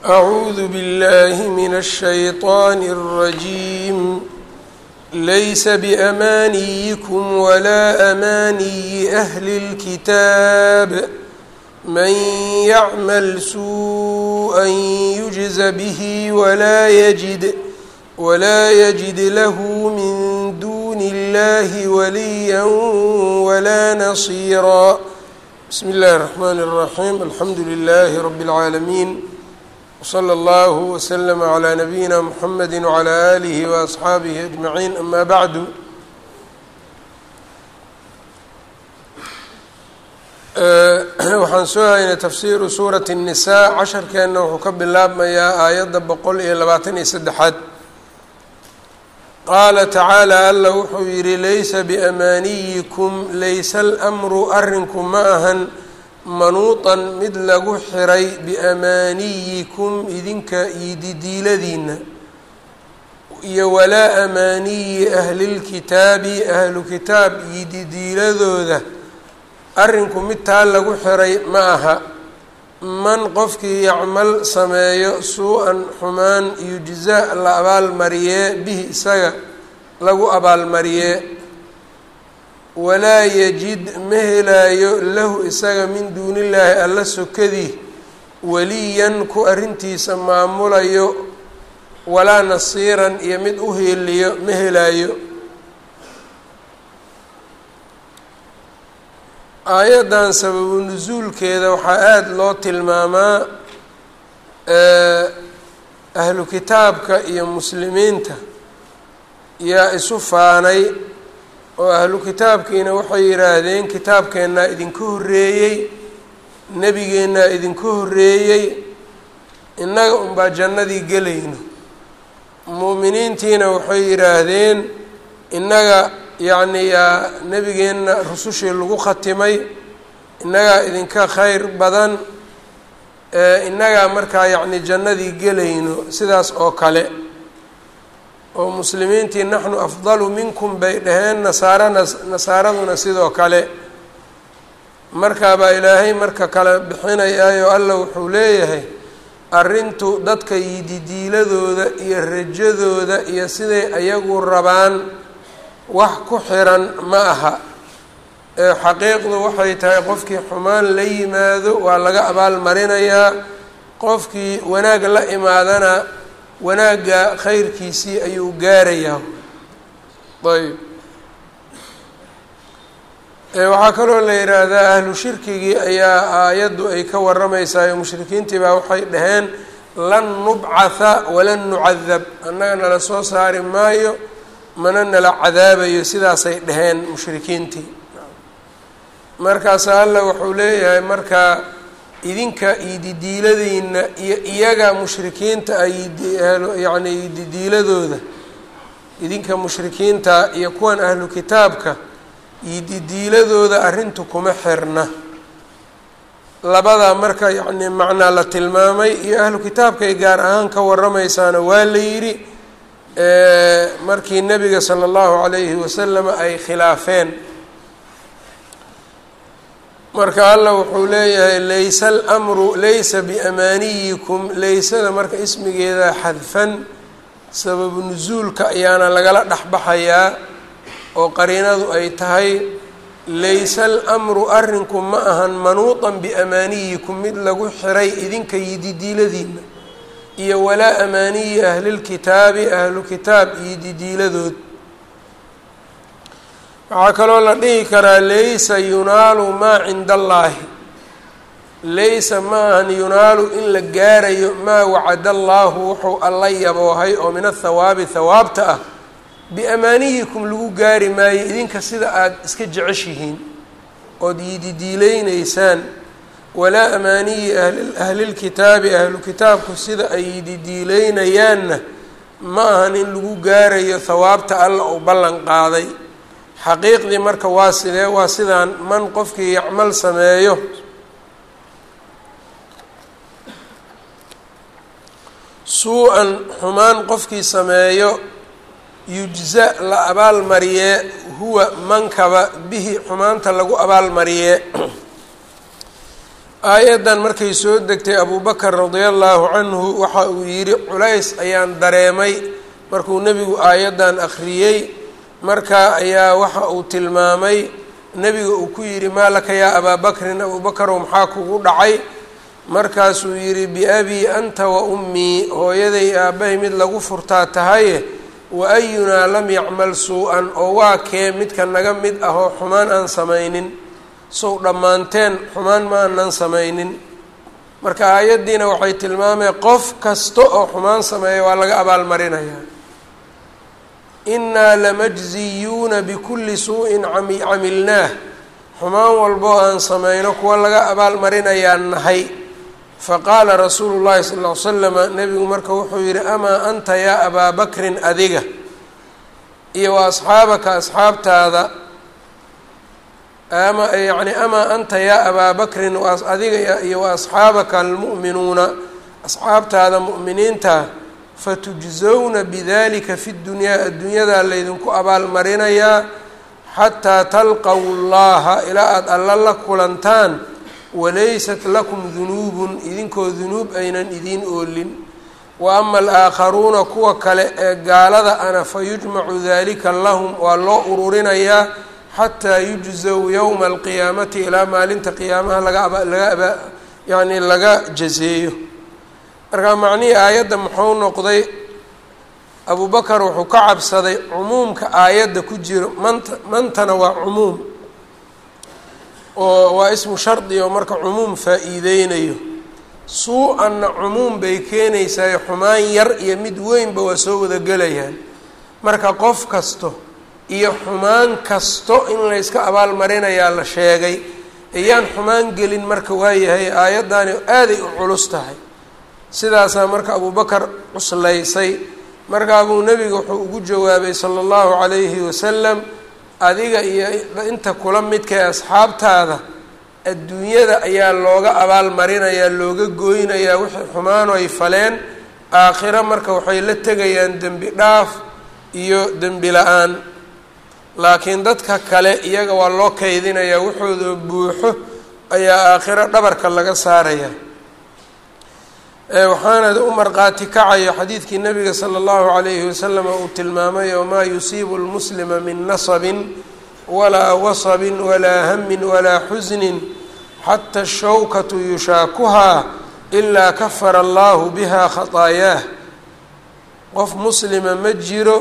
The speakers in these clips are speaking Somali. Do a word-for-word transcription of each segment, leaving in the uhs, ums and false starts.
أعوذ بالله من الشيطان الرجيم ليس بأمانيكم ولا أماني أهل الكتاب من يعمل سوءا يجز به ولا يجد ولا يجد له من دون الله وليا ولا نصيرا. بسم الله الرحمن الرحيم. الحمد لله رب العالمين وصلى الله وسلم على نبينا محمد وعلى آله وأصحaabihi أجمعين. أما بعد waxaan soo haynay tafsiiru suurati النisaa. casharkeenna wuxuu ka bilaabmayaa aayadda boqol iyo labaatan iyo saddexaad. qaala tacaalى alla wuxuu yihi laysa biأmaaniyikum laysa اlأmru arrinku ma ahan manuuطan mid lagu xiray biamaaniyikum idinka ididiiladiina iyo walaa amaaniyi ahlilkitaabi ahlu kitaab ididiiladooda arrinku mid taa lagu xiray ma aha. man qofkii yacmal sameeyo suu-an xumaan yujza la abaalmariyee bihi isaga lagu abaalmariyee walaa yajid ma helaayo lahu isaga min duunillaahi alla sokadii waliyan ku arrintiisa maamulayo walaa nasiiran iyo mid u heeliyo ma helaayo. aayaddan sababu nusuulkeeda waxaa aada loo tilmaamaa ahlu kitaabka iyo muslimiinta yaa isu faanay oo ahlu kitaabkiina waxay yidhaahdeen kitaabkeennaa idinka horreeyey, nebigeennaa idinka horreeyey, innaga unbaa jannadii gelayno. mu'miniintiina waxay yidhaahdeen innaga yacni yaa nebigeenna rusushii lagu khatimay, innagaa idinka khayr badan, innagaa markaa yacni jannadii gelayno. sidaas oo kale oo muslimiintii naxnu afdalu minkum bay dhaheen, nasaarana nasaaraduna sidoo kale. markaa baa ilaahay marka kale bixinayaayo alla wuxuu leeyahay arrintu dadka yididiiladooda iyo rajadooda iyo siday ayagu rabaan wax ku xiran ma aha. ee xaqiiqdu waxay tahay qofkii xumaan la yimaado waa laga abaalmarinayaa, qofkii wanaag la imaadana wanaagga khayrkiisii ayuu gaarayaa. ayb waxaa kaloo la yidhaahdaa ahlu shirkigii ayaa aayaddu ay ka warramaysaa ee mushrikiintii baa waxay dhaheen lan nubcatha walan nucadab, annaga nala soo saari maayo mana nala cadaabayo, sidaasay dhaheen mushrikiintii. markaasa alla wuxuu leeyahay markaa idinka ididiiladiina iyo iyaga mushrikiinta ay yacni ididiiladooda, idinka mushrikiinta iyo kuwan ahlu kitaabka ididiiladooda arrintu kuma xirna. labadaa marka yacni macnaa la tilmaamay iyo ahlu kitaabkay gaar ahaan ka warramaysaana waa la yidhi markii nebiga sala allahu calayhi wasalam ay khilaafeen. marka alla wuxuu leeyahay laysa alamru laysa biamaaniyikum, laysada marka ismigeeda xadfan sababu nusuulka ayaana lagala dhexbaxayaa oo qariinadu ay tahay laysa alamru arrinku ma ahan manuuطan biamaaniyikum mid lagu xiray idinka yididiiladiina iyo walaa amaaniyi ahlilkitaabi ahlu kitaab yididiiladood. waxaa kaloo la dhihi karaa laysa yunaalu maa cinda allaahi, laysa ma ahan yunaalu in la gaarayo maa wacada allaahu wuxuu alla yaboohay oo min athawaabi thawaabta ah biamaaniyikum lagu gaari maayo idinka sida aada iska jeceshihiin ood yididiilaynaysaan. walaa amaaniyi ahlilkitaabi ahlu kitaabku sida ay yididiilaynayaanna ma ahan in lagu gaarayo thawaabta alla uu ballan qaaday. xaqiiqdii marka waa sidee? waa sidaan man qofkii yacmal sameeyo suu-an xumaan qofkii sameeyo yujza la abaalmariyee huwa mankaba bihi xumaanta lagu abaalmariyee aayaddan markay soo degtay abubakar radia allahu canhu waxa uu yidhi culays ayaan dareemay markuu nebigu aayaddan akhriyey markaa ayaa waxa uu tilmaamay nebiga uu ku yidhi maa laka yaa abaa bakrin abubakarow maxaa kugu dhacay markaasuu yidhi biabii anta wa ummii hooyaday aabbahay mid lagu furtaa tahaye wa ayunaa lam yacmal suu-an oo waa kee midka naga mid ah oo xumaan aan samaynin sow dhammaanteen xumaan ma aanan samaynin marka aayaddiina waxay tilmaamay qof kasta oo xumaan sameeya waa laga abaalmarinayaa innaa lamajziyuuna bikulli suu-in camilnaah xumaan walboo aan sameyno kuwa laga abaalmarinayaa nahay faqaala rasuulu llahi sala ll ly slama nebigu marka wuxuu yidhi amaa anta yaa abaa bakrin adiga iyo wa asxaabaka asxaabtaada ama yacni amaa anta yaa abaa bakrin adiga iyo wa asxaabaka almu'minuuna asxaabtaada mu'miniinta fatujzowna bidalika fi ddunyaa adduunyadaa laydinku abaalmarinayaa xataa talqaw llaha ilaa aada alla la kulantaan walaysat lakum dunuubun idinkoo dunuub aynan idiin oolin wa ama alaakharuuna kuwa kale ee gaalada ana fayujmacu dalika lahum waa loo ururinayaa xataa yujzow yowma alqiyaamati ilaa maalinta qiyaamaha laga laga aba yacni laga jazeeyo markaa macnihii aayadda muxuu noqday abubakar wuxuu ka cabsaday cumuumka aayadda ku jiro manta mantana waa cumuum oo waa ismu shardi oo marka cumuum faa-iideynayo suu-anna cumuum bay keenaysaa xumaan yar iyo mid weynba waa soo wada gelayaan marka qof kasto iyo xumaan kasto in layska abaalmarinayaa la sheegay ayaan xumaan gelin marka waayahay aayaddaani aaday u culus tahay sidaasaa marka abubakar cuslaysay markaa buu nebiga wuxuu ugu jawaabay sala allahu calayhi wasalam adiga iyo inta kula midkae asxaabtaada adduunyada ayaa looga abaalmarinayaa looga gooynayaa wixii xumaano ay faleen aakhiro marka waxay la tegayaan dembi dhaaf iyo dembi la-aan laakiin dadka kale iyaga waa loo kaydinayaa waxooda buuxo ayaa aakhiro dhabarka laga saarayaa waxaana u marqaati kacayo xadiidkii nabiga sala allahu calayhi wasalam uu tilmaamay wamaa yusiibu lmuslima min nasabin walaa wasabin walaa hamin walaa xusnin xata ashawkatu yushaakuhaa ilaa kafara allahu biha khataayaah qof muslima ma jiro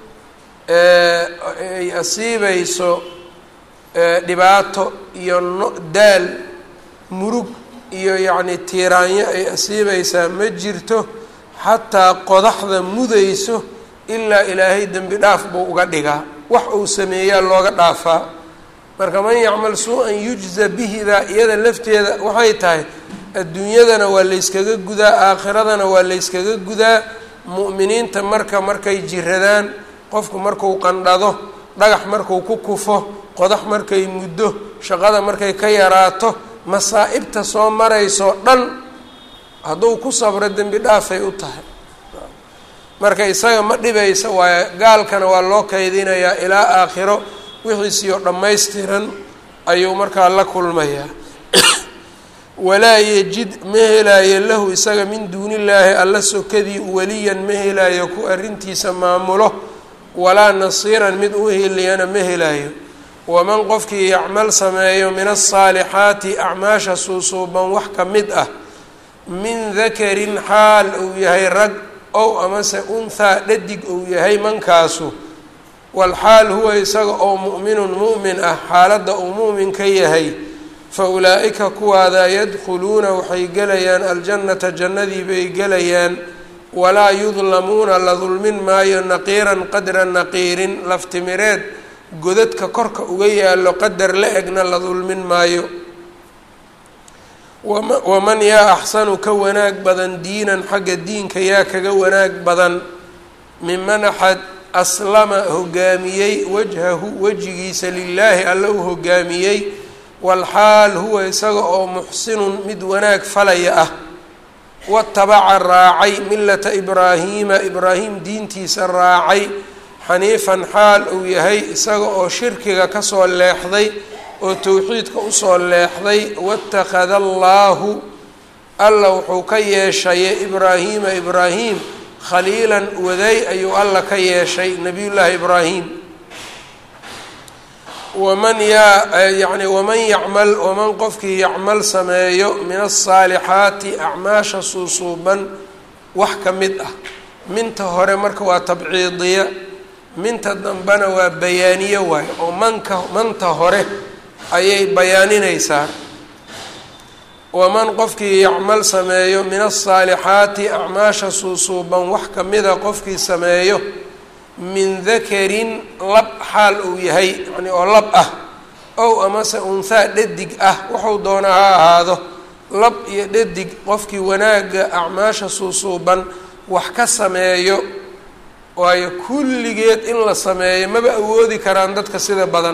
ay asiibayso dhibaato iyo no daal murug iyo yacni tiiraanyo ay asiibaysaa ma jirto xataa qodaxda mudayso ilaa ilaahay dembi dhaaf buu uga dhigaa wax uu sameeyaa looga dhaafaa marka man yacmal suu-an yujza bihidaa iyada lafteeda waxay tahay adduunyadana waa layskaga gudaa aakhiradana waa layskaga gudaa mu'miniinta marka markay jiradaan qofku markuu qandhado dhagax markuu ku kufo qodax markay muddo shaqada markay ka yaraato masaa-ibta soo marayso dhan hadduu ku sabro dembi dhaafay u tahay marka isaga ma dhibaysa waayo gaalkana waa loo kaydinayaa ilaa aakhiro wixiisiyo dhammaystiran ayuu markaa la kulmayaa walaa yejid ma helaayo lahu isaga min duunillaahi alla sokadii weliyan ma helaayo ku arrintiisa maamulo walaa nasiiran mid u heliyana ma helaayo waman qofkii yacmal sameeyo min asaalixaati acmaasha suusuuban wax ka mid ah min dakarin xaal uu yahay rag ow amase unthaa dhadig uu yahay mankaasu walxaal huwa isaga oo mu'minun mu'min ah xaaladda uu mu'min ka yahay fa ulaa'ika kuwaada yadkhuluuna waxay gelayaan aljannata jannadii bay gelayaan walaa yudlamuuna la dulmin maayo naqiiran qadra naqiirin laftimireed godadka korka uga yaallo qadar la egna la dulmin maayo waman yaa axsanu ka wanaag badan diinan xagga diinka yaa kaga wanaag badan miman axad aslama hogaamiyey wajhahu wejigiisa lilaahi alla u hogaamiyey walxaal huwa isaga oo muxsinun mid wanaag falaya ah watabaca raacay millata ibraahiima ibraahim diintiisa raacay xaniifan xaal uu yahay isaga oo shirkiga kasoo leexday oo towxiidka usoo leexday watakhada allaahu alla wuxuu ka yeeshay ibraahiima ibraahim khaliilan waday ayuu alla ka yeeshay nabiyullaahi ibraahim waman yaa yacni waman yacmal waman qofkii yacmal sameeyo min asaalixaati acmaasha suusuuban wax ka mid ah minta hore marka waa tabciidiya minta dambena waa bayaaniye waay oo manka manta hore ayay bayaaninaysaa waman qofkii yacmal sameeyo min asaalixaati acmaasha suusuuban wax ka mida qofkii sameeyo min dakarin lab xaal uu yahay yani oo lab ah ow amase unhaa dhadig ah wuxuu doonaa ha ahaado lab iyo dhadig qofkii wanaagga acmaasha suusuuban wax ka sameeyo waayo kulligeed in la sameeyo maba awoodi karaan dadka sida badan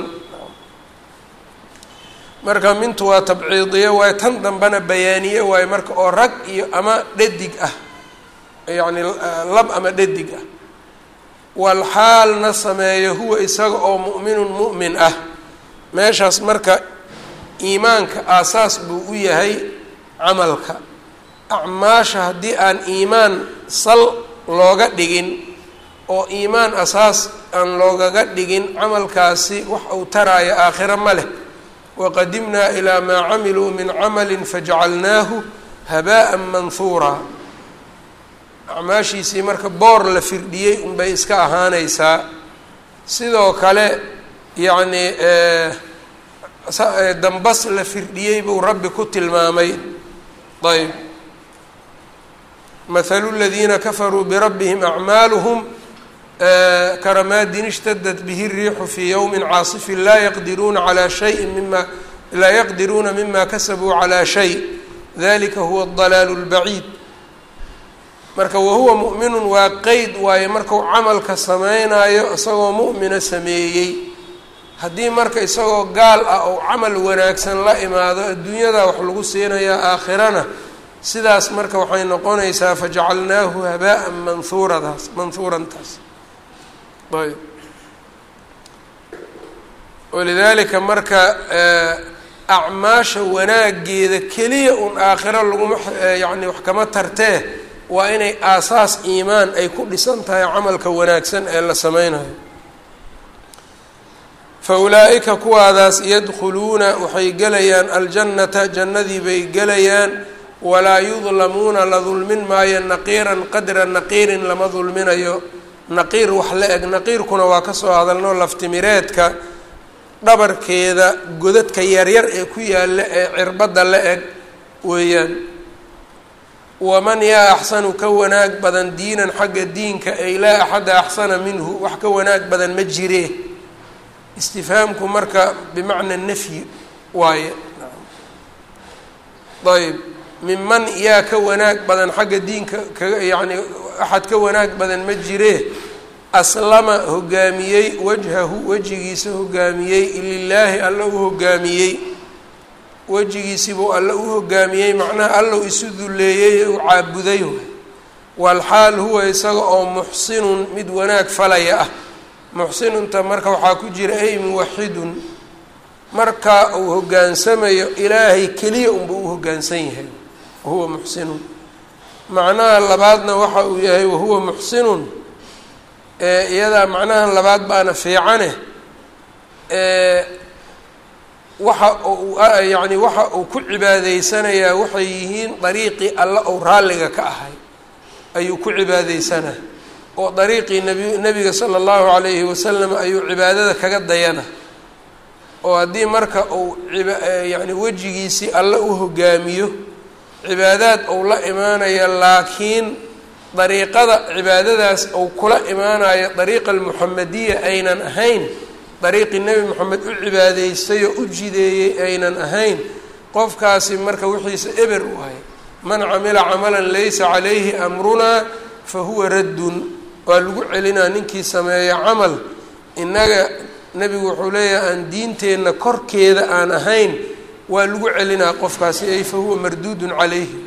marka mintu waa tabciidiye waayo tan dambena bayaaniye waayo marka oo rag iyo ama dhadig ah yacni lab ama dhadig ah walxaalna sameeyo huwa isaga oo mu'minun mu'min ah meeshaas marka iimaanka aasaas buu u yahay camalka acmaasha haddii aan iimaan sal looga dhigin oo iimaan asaas aan loogaga dhigin camalkaasi wax uu taraayo aakhiro ma leh waqadimnaa ilaa maa camiluu min camalin fajacalnaahu habaa'an manhuuraa acmaashiisii marka boor la firdhiyey unbay iska ahaanaysaa sidoo kale yacni dambas la firdhiyey buu rabbi ku tilmaamay ayb mathalu ladiina kafaruu birabbihim acmaaluhum karamaadin ishtadat bihi الriixu fii yowmi caasifin laa yaqdiruuna calaa shayin mima laa yaqdiruuna mima kasabuu calaa shay dalika huwa اdalaalu اlbaciid marka wahuwa mu'minun waa qeyd waayo markau camalka sameynaayo isagoo mu'mina sameeyey haddii marka isagoo gaal ah ou camal wanaagsan la imaado adduunyada wax lagu siinayaa aakhirana sidaas marka waxay noqonaysaa fajacalnaahu habaa'an manhuuradaas manhuurantaas ayb walidaalika marka acmaasha wanaageeda keliya un aakhiro laguma yacni wax kama tartee waa inay aasaas iimaan ay ku dhisan tahay camalka wanaagsan ee la sameynayo fa ulaa'ika kuwaadaas yadkhuluuna waxay gelayaan aljannata jannadii bay gelayaan walaa yudlamuuna la dulmin maayo naqiiran qadra naqiirin lama dulminayo naqiir wax la eg naqiirkuna waa kasoo hadalno laftimireedka dhabarkeeda godadka yaryar ee ku yaalla ee cirbadda la eg weeyaan waman yaa axsanu ka wanaag badan diinan xagga diinka ay laa axada axsana minhu wax ka wanaag badan ma jiree istifhaamku marka bimacna nafyi waaye ayb minman yaa ka wanaag badan xagga diinka kaga yacni axad ka wanaag badan ma jiree aslama hogaamiyey wajhahu wejigiisa hogaamiyey lilaahi alla u hogaamiyey wejigiisibuu alla u hogaamiyey macnaha allow isu dulleeyey u caabuday walxaal huwa isaga oo muxsinun mid wanaag falaya ah muxsinunta marka waxaa ku jira ay muwaxidun marka uu hogaansamayo ilaahay keliya unbuu u hoggaansan yahay wahuwa muxsinun macnaha labaadna waxa uu yahay wahuwa muxsinun iyadaa macnahan labaad baana fiicane waxa uu yacni waxa uu ku cibaadaysanayaa waxay yihiin dariiqii alla ou raalliga ka ahay ayuu ku cibaadaysanaa oo dariiqii nabi nebiga sala allahu calayhi wasalam ayuu cibaadada kaga dayana oo haddii marka uu yacni wejigiisii alla u hogaamiyo cibaadaad ou la imaanaya laakiin dariiqada cibaadadaas ou kula imaanayo dariiqa almuxamadiya aynan ahayn dariiqii nebi moxamed u cibaadaystay oo u jideeyey aynan ahayn qofkaasi marka wixiisa eber waaye man camila camalan laysa calayhi amrunaa fa huwa raddun waa lagu celinaa ninkii sameeya camal innaga nebigu wuxuu leeyahay aan diinteenna korkeeda aan ahayn waa lagu celinaa qofkaasi ay fa huwa marduudun calayhi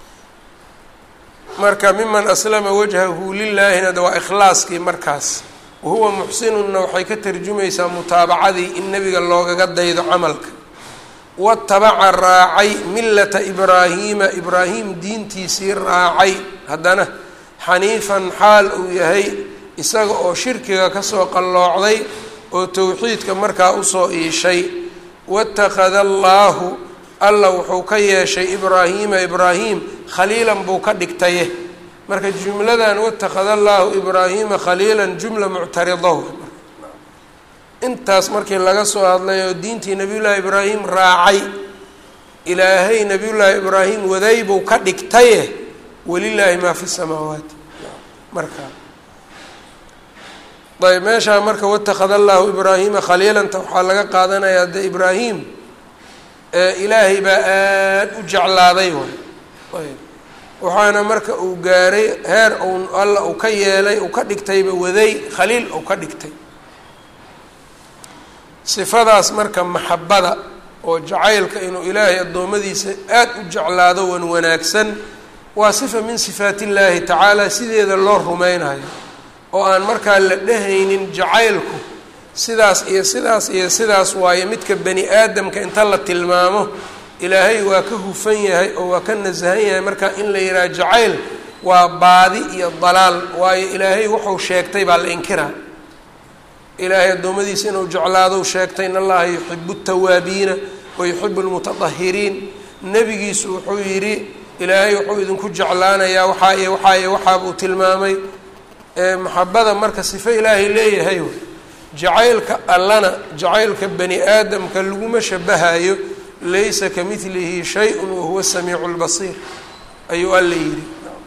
marka miman aslama wajhahu lilaahina de waa ikhlaaskii markaas wahuwa muxsinunna waxay ka tarjumaysaa mutaabacadii in nebiga loogaga daydo camalka. watabaca raacay millata ibraahiima ibraahim diintiisii raacay haddana xaniifan xaal uu yahay isaga oo shirkiga kasoo qalloocday oo towxiidka markaa usoo iishay. watakhada allaahu alla wuxuu ka yeeshay ibraahiima ibraahim khaliilan buu ka dhigtaye marka jumladan watakhada allaahu ibraahiima khaliilan jumla muctaridahu intaas markii laga soo hadlay oo diintii nabiyullaahi ibraahim raacay ilaahay nabiyullaahi ibraahim waday buu ka dhigtaye walilaahi maa fi samaawaati marka ayb meeshaa marka watakhada allaahu ibraahiima khaliilanta waxaa laga qaadanayaa de ibraahim ilaahay baa aada u jeclaaday way ayb waxaana marka uu gaaray heer u alla uu ka yeelay uu ka dhigtayba waday khaliil uu ka dhigtay. sifadaas marka maxabada oo jacaylka inuu ilaahay addoommadiisa aada u jeclaado wan wanaagsan waa sifa min sifaat illaahi tacaala sideeda loo rumaynayo oo aan markaa la dhehaynin jacaylku sidaas iyo sidaas iyo sidaas waayo midka bani aadamka inta la tilmaamo ilaahay waa ka hufan yahay oo waa ka nasahan yahay markaa in la yidhaha jacayl waa baadi iyo dalaal waayo ilaahay wuxuu sheegtay baa la inkiraa. ilaahay addoommadiisa inuu jeclaado sheegtay in allaha yuxibu tawaabiina wa yuxibu lmutatahiriin. nebigiisu wuxuu yidhi ilaahay wuxuu idinku jeclaanayaa waxaa iyo waxaa iyo waxaa buu tilmaamay. maxabada marka sifo ilaahay leeyahay jacaylka allana jacaylka bani aadamka laguma shabahayo laysa kamidlihi shay-un wahuwa samiicu lbasiir ayuu alla yidhi.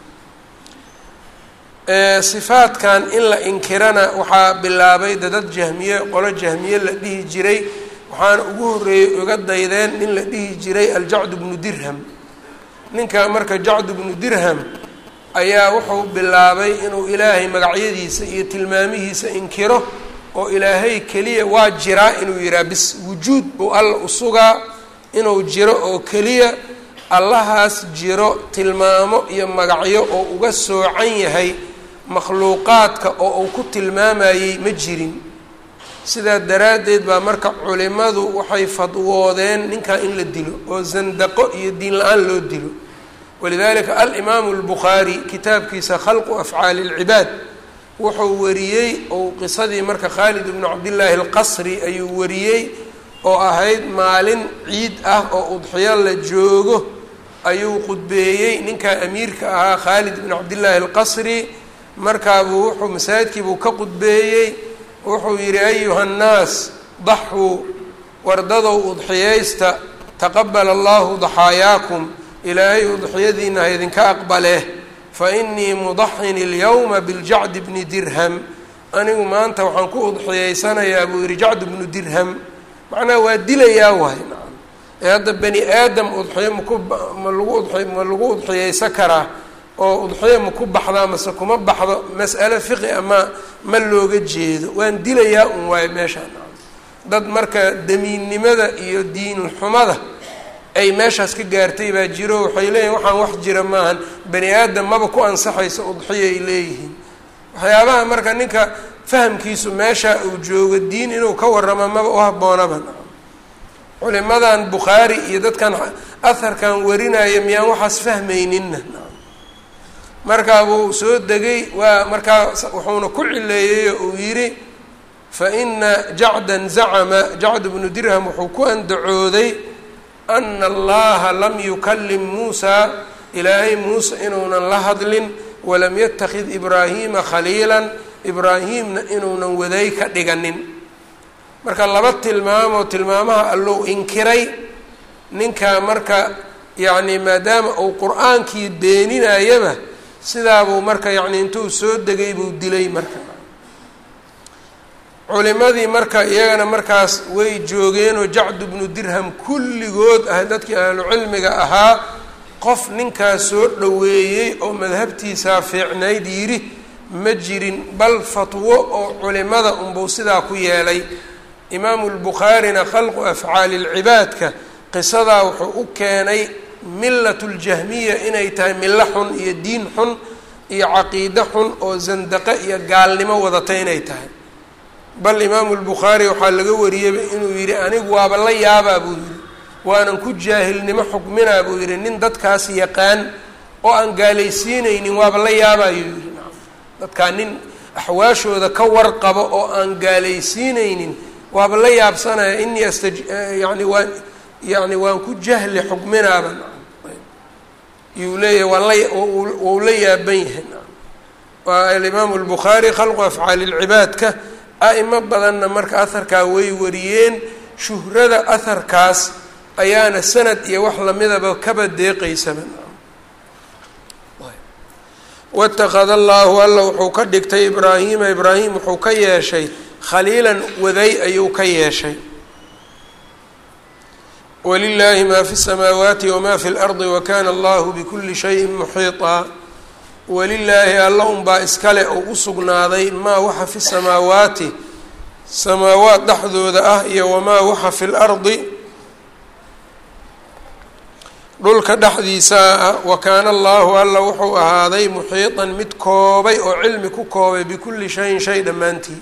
sifaadkan in la inkirana waxaa bilaabay dadad jahmiye qolo jahmiye la dhihi jiray waxaana ugu horreeyey uga daydeen nin la dhihi jiray aljacdu bnu dirham. ninka marka jacdu bnu dirham ayaa wuxuu bilaabay inuu ilaahay magacyadiisa iyo tilmaamihiisa inkiro oo ilaahay keliya waa jiraa inuu yihaha bis wujuud buu alla usugaa inuu jiro oo keliya allahaas jiro tilmaamo iyo magacyo oo uga soocan yahay makhluuqaadka oo uu ku tilmaamayey ma jirin. sidaa daraaddeed baa marka culimadu waxay fadwoodeen ninkaa in la dilo oo zandaqo iyo diin la-aan loo dilo. walidalika alimaamu albukhaari kitaabkiisa khalqu afcaali اlcibaad wuxuu wariyey ou qisadii marka khaalid ibnu cabdillaahi alqasri ayuu wariyey oo ahayd maalin ciid ah oo udxiyo la joogo ayuu qudbeeyey ninkaa amiirka ahaa khaalid ibnu cabdillaahi alqasri. markaabuu wuxuu masaajidkiibuu ka qudbeeyey wuxuu yidhi ayuha nnaas daxuu wardadow udxiyaysta taqabala allahu daxaayaakum ilaahay udxiyadiina ha idinka aqbaleh fa inii mudaxin ilyawma biljacdi bni dirham anigu maanta waxaan ku udxiyaysanayaa buu yidhi jacdu bnu dirham macnaha waa dilayaa waay nacam ee hadda bani aadam udxiyo maku ma lagu udxiy ma lagu udxiyaysan karaa oo udxiyo ma ku baxdaa mase kuma baxdo mas'alo fiqi ama ma looga jeedo waan dilayaa un waayo meeshaan dad marka damiinnimada iyo diinulxumada ay meeshaas ka gaartay baa jiro waxay leeyihin waxaan wax jira maahan bani aadam maba ku ansaxayso udxiyo ay leeyihiin. waxyaabaha marka ninka fahamkiisu meesha uu joogo diin inuu ka warramo maba u habboonaba. culimadan bukhaari iyo dadkan aharkan warinaya miyaan waxaas fahmayninna markaa buu soo degay waa markaa wuxuuna ku cileeyey oo uu yidhi fa ina jacdan zacama jacd bnu dirham wuxuu ku andacooday ana allaha lam yukallim muusaa ilaahay muuse inuunan la hadlin walam yatakid ibraahiima khaliilan ibraahimna inuunan waday ka dhiganin. marka laba tilmaamoo tilmaamaha allou inkiray ninkaa marka yacni maadaama uu qur-aankii beeninayaba sidaabuu marka yacni intuu soo degay buu dilay. marka culimadii marka iyagana markaas way joogeenoo jacdu bnu dirham kulligood ah dadkii ahlucilmiga ahaa qof ninkaas soo dhoweeyey oo madhabtiisaa fiicnayd yidhi ma jirin bal fatwo oo culimada unbuu sidaa ku yeelay. imaamu lbukhaarina khalqu afcaali lcibaadka qisadaa wuxuu u keenay milatu ljahmiya inay tahay milo xun iyo diin xun iyo caqiide xun oo zandaqe iyo gaalnimo wadata inay tahay bal imaamu lbukhaari waxaa laga wariyeyba inuu yidhi anigu waaba la yaabaa buu yidhi waanan ku jaahilnimo xukminaa buu yidhi nin dadkaas yaqaan oo aan gaalaysiinaynin waaba la yaabaayuu yidhi dadkaa nin axwaashooda ka warqabo oo aan gaalaysiinaynin waaba la yaabsanaya inii astaj yani waan yani waan ku jahli xukminaaba yuu leeyahay waa la wau la yaaban yahay waa alimaamu lbukhaari khalqu afcaali lcibaadka a'imo badanna marka aharkaa way wariyeen shuhrada aharkaas ayaana sanad iyo wax lamidaba kaba deeqaysaba waاtakada allahu alla wuxuu ka dhigtay ibraahima ibraahim wuxuu ka yeeshay khaliilan waday ayuu ka yeeshay walilaahi ma fi الsamaawaati wama fi اlardi wakana allahu bikuli shayin muxiiطa walilaahi alla unbaa iskale oo u sugnaaday maa waxa fi samaawaati samaawaat dhexdooda ah iyo wamaa waxa fi lardi dhulka dhexdiisaa ah wakaana allahu alla wuxuu ahaaday muxiiطan mid koobay oo cilmi ku koobay bikulli shayin shay dhammaantii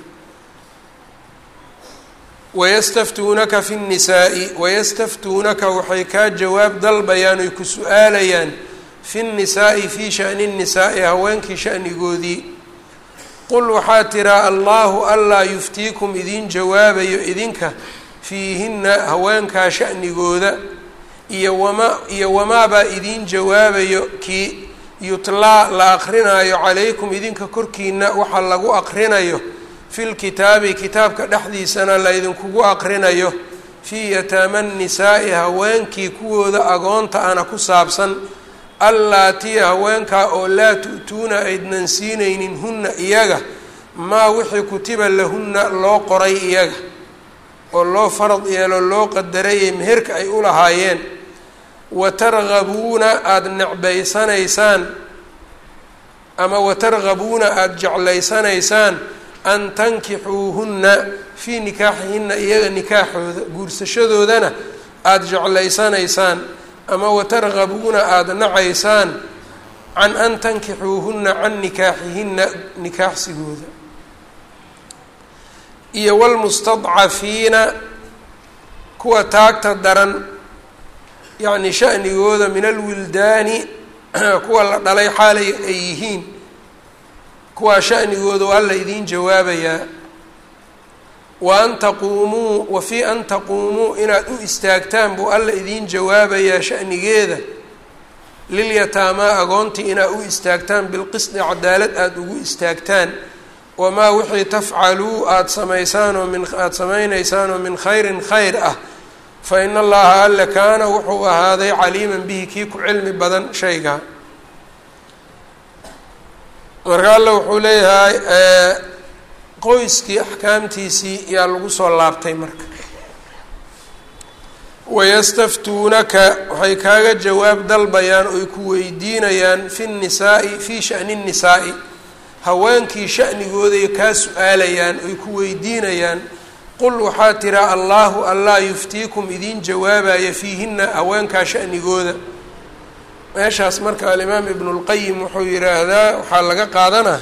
wayastaftuunaka fi nnisaa'i wayastaftuunaka waxay kaa jawaab dalbayaan oy ku su-aalayaan fi nnisaa'i fii sha'ni nnisaa'i haweenkii sha'nigoodii qul waxaa tiraa allaahu allaa yuftiikum idiin jawaabayo idinka fiihinna haweenkaa sha'nigooda iyo wamaa iyo wamaabaa idiin jawaabayo kii yutlaa la aqrinaayo calaykum idinka korkiina waxa lagu aqrinayo fi lkitaabi kitaabka dhexdiisana la idinkugu aqrinayo fii yataama nnisaa'i haweenkii kuwooda agoonta ana ku saabsan allaatii haweenkaa oo laa tu'tuuna aydnan siinaynin hunna iyaga maa wixii kutiba lahunna loo qoray iyaga oo loo farad yeelo loo qadarayay meherka ay u lahaayeen watargabuuna aada necbaysanaysaan ama watargabuuna aada jeclaysanaysaan an tankixuuhunna fii nikaaxihinna iyaga nikaaxooda guursashadoodana aada jeclaysanaysaan ama watargabuuna aada nacaysaan can an tankixuuhunna can nikaaxihinna nikaaxsigooda iyo wlmustadcafiina kuwa taagta daran yacni sha'nigooda min alwildaani kuwa la dhalay xaalay ay yihiin kuwaa sha'nigooda waa alla idiin jawaabayaa wa an taquumuu wa fii an taquumuu inaad u istaagtaan buu alla idiin jawaabayaa sha'nigeeda lilyataamaa agoontii inaad u istaagtaan bilqisdi cadaalad aada ugu istaagtaan wamaa wixii tafcaluu aada samaysaanoo min aada samaynaysaanoo min khayrin khayr ah fa ina allaha alle kaana wuxuu ahaaday caliiman bihi kii ku cilmi badan shaygaa marka alle wuxuu leeyahay qoyskii axkaamtiisii yaa lagu soo laabtay marka wayastaftuunaka waxay kaaga jawaab dalbayaan oy ku weydiinayaan fi nnisaa'i fii sha'ni nnisaa'i haweenkii sha'nigooday kaa su-aalayaan oy ku weydiinayaan qul waxaa tiraa allaahu allaa yuftiikum idiin jawaabaya fiihinna haweenkaa sha'nigooda meeshaas marka alimaam ibnulqayim wuxuu yidhaahdaa waxaa laga qaadanaa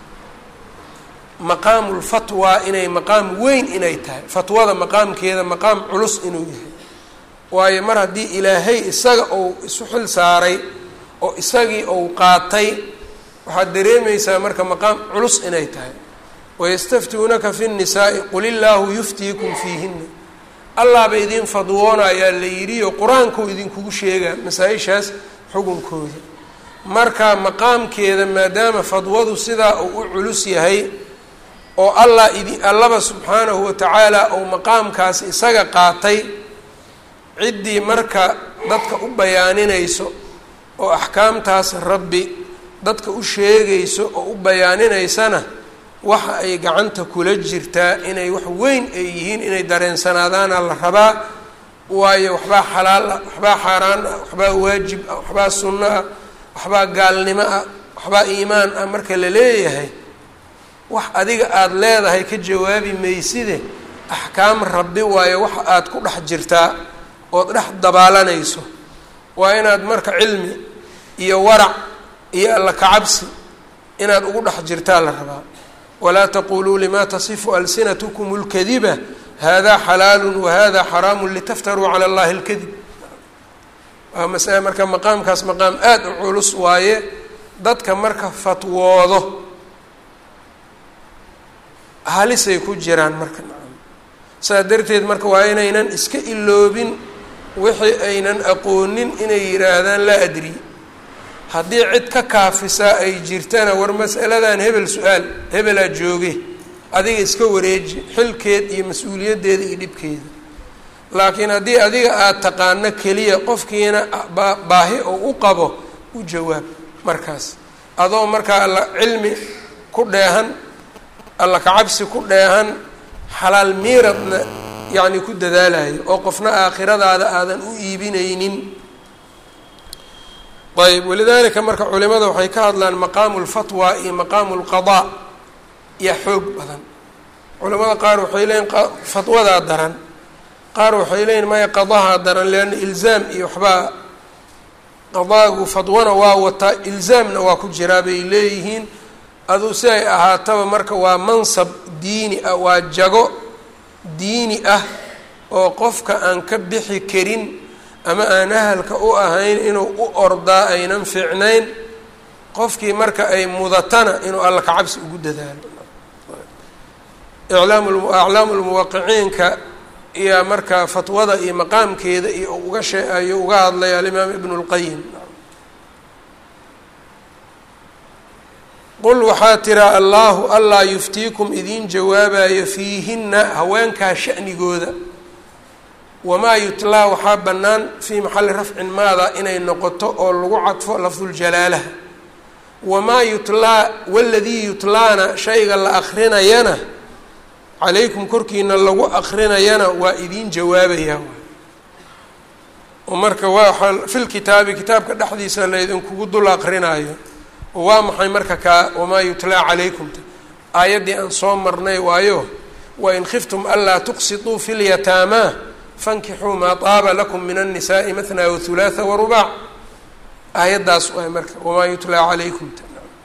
maqaamu lfatwa inay maqaam weyn inay tahay fatwada maqaamkeeda maqaam culus inuu yahay waayo mar haddii ilaahay isaga uu isu xil saaray oo isagii uu qaatay waxaad dareemaysaa marka maqaam culus inay tahay wayastaftuunaka fi nnisaa'i qul illaahu yuftiikum fiihinna allaaba idiin fadwoonayaa la yidhiyo qur-aankuu idinkugu sheegaa masaa-ishaas xukunkooda marka maqaamkeeda maadaama fadwadu sidaa uu u culus yahay oo allah idi allaba subxaanahu watacaala uu maqaamkaas isaga qaatay ciddii marka dadka u bayaaninayso oo axkaamtaas rabbi dadka u sheegayso oo u bayaaninaysana waxa ay gacanta kula jirtaa inay wax weyn ay yihiin inay dareensanaadaana la rabaa waayo waxbaa xalaal ah waxbaa xaaraan ah waxbaa waajib ah waxbaa sunno ah waxbaa gaalnimo ah waxbaa iimaan ah marka la leeyahay wax adiga aada leedahay ka jawaabi mayside axkaam rabbi waayo waxa aada ku dhex jirtaa ood dhex dabaalanayso waa inaad marka cilmi iyo warac iyo alla kacabsi inaad ugu dhex jirtaa la rabaa walaa taquluu lima tasifu alsinatkum اlkadiba hada xalaalu wahada xaraamu litaftaruu calى اllahi اlkadib. waa masale marka maqaamkaas maqaam aada u culus waaye. dadka marka fatwoodo halisay ku jiraan marka. saa darteed marka waa inaynan iska iloobin wixii aynan aqoonin inay yidhaahdaan laa adri. haddii cid ka kaafisaa ay jirtana war mas'aladan hebel su-aal hebelaa jooge adiga iska wareeji xilkeed iyo mas-uuliyaddeeda iyo dhibkeeda. laakiin haddii adiga aada taqaano keliya qofkiina baahi oo u qabo u jawaab markaas adoo markaa alla cilmi ku dheehan alla kacabsi ku dheehan xalaal miiradna yacni ku dadaalayo oo qofna aakhiradaada aadan u iibinaynin. ayb walidaalika marka culimada waxay ka hadlaan maqaamu lfatwa iyo maqaamu lqadaa iyo xoog badan. culamada qaar waxay leeyiin fatwadaa daran, qaar waxay leeyiin maya qadahaa daran leanna ilzaam iyo waxbaa qadaagu fatwana waa wataa ilzaamna waa ku jiraa bay leeyihiin. aduu si ay ahaataba marka waa mansab diini ah, waa jago diini ah oo qofka aan ka bixi karin ama aan ahalka u ahayn inuu u ordaa aynan fiicnayn. qofkii marka ay mudatana inuu alla kacabsi ugu dadaalo. aclaamu lmuwaqiciinka iyo marka fatwada iyo maqaamkeeda iyo uga shee ayuu uga hadlaya alimaam ibnu اlqayim. qul waxaa tiraa allaahu allaa yuftiikum idiin jawaabayo fiihina haweenkaa sha'nigooda. wamaa yutlaa waxaa bannaan fii maxalli rafcin maada inay noqoto oo lagu cadfo lafduljalaalaha. wamaa yutlaa waladii yutlaana shayga la akrinayana calaykum korkiina lagu akrinayana waa idiin jawaabayaa. oo marka waa fi lkitaabi kitaabka dhexdiisa laydinkugu dul akrinaayo. waa maxay marka kaa wamaa yutlaa calaykumta aayaddii aan soo marnay waayo wain khiftum anlaa tuqsituu fi lyataamaa fankixuu maa taaba lakum min annisaai mathnaa wahulaatha warubaac. aayaddaas waay marka wamaa yutlaa calaykumta.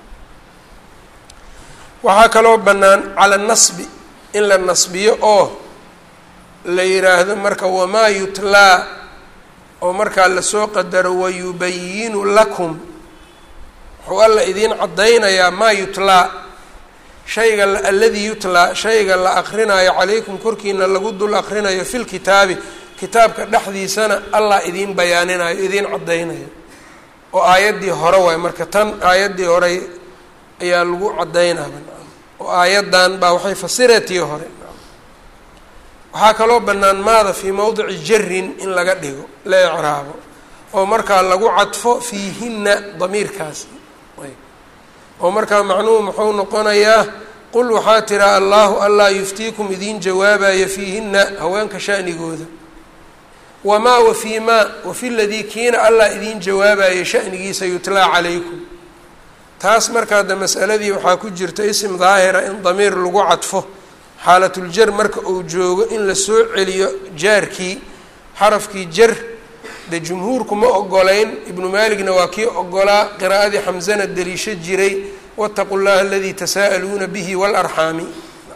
waxaa kaloo bannaan cala nasbi in la nasbiyo oo la yidhaahdo marka wamaa yutlaa oo markaa lasoo qadaro wayubayinu lakum wuxuu alla idiin caddaynayaa maa yutlaa shayga alladii yutlaa shayga la akrinaayo calaykum korkiina lagu dul akrinayo fi lkitaabi kitaabka dhexdiisana allah idiin bayaaninayo idiin caddaynayo. oo aayaddii hore waay marka tan aayaddii hore ayaa lagu caddaynaya oo aayaddan baa waxay fasiratii hore. waxaa kaloo bannaan maada fii mowdici jarin in laga dhigo la icraabo oo markaa lagu cadfo fiihina damiirkaas. oo markaa macnuhu muxuu noqonayaa qul waxaa tiraa allaahu allaa yuftiikum idiin jawaabaya fiihina haweenka sha'nigooda. wamaa wafii maa wafi ladii kiina allah idiin jawaabaya sha'nigiisa yutlaa calaykum. taas markaa de mas'aladii waxaa ku jirta isim daahira in damiir lagu cadfo xaalatuljar marka uu joogo in la soo celiyo jaarkii xarafkii jar de jumhuurku ma ogolayn. ibnu maaligna waa kii ogolaa qiraa'adii xamsana deliisho jiray waataqu llaha aladii tasaa'aluuna bihi waalarxaami.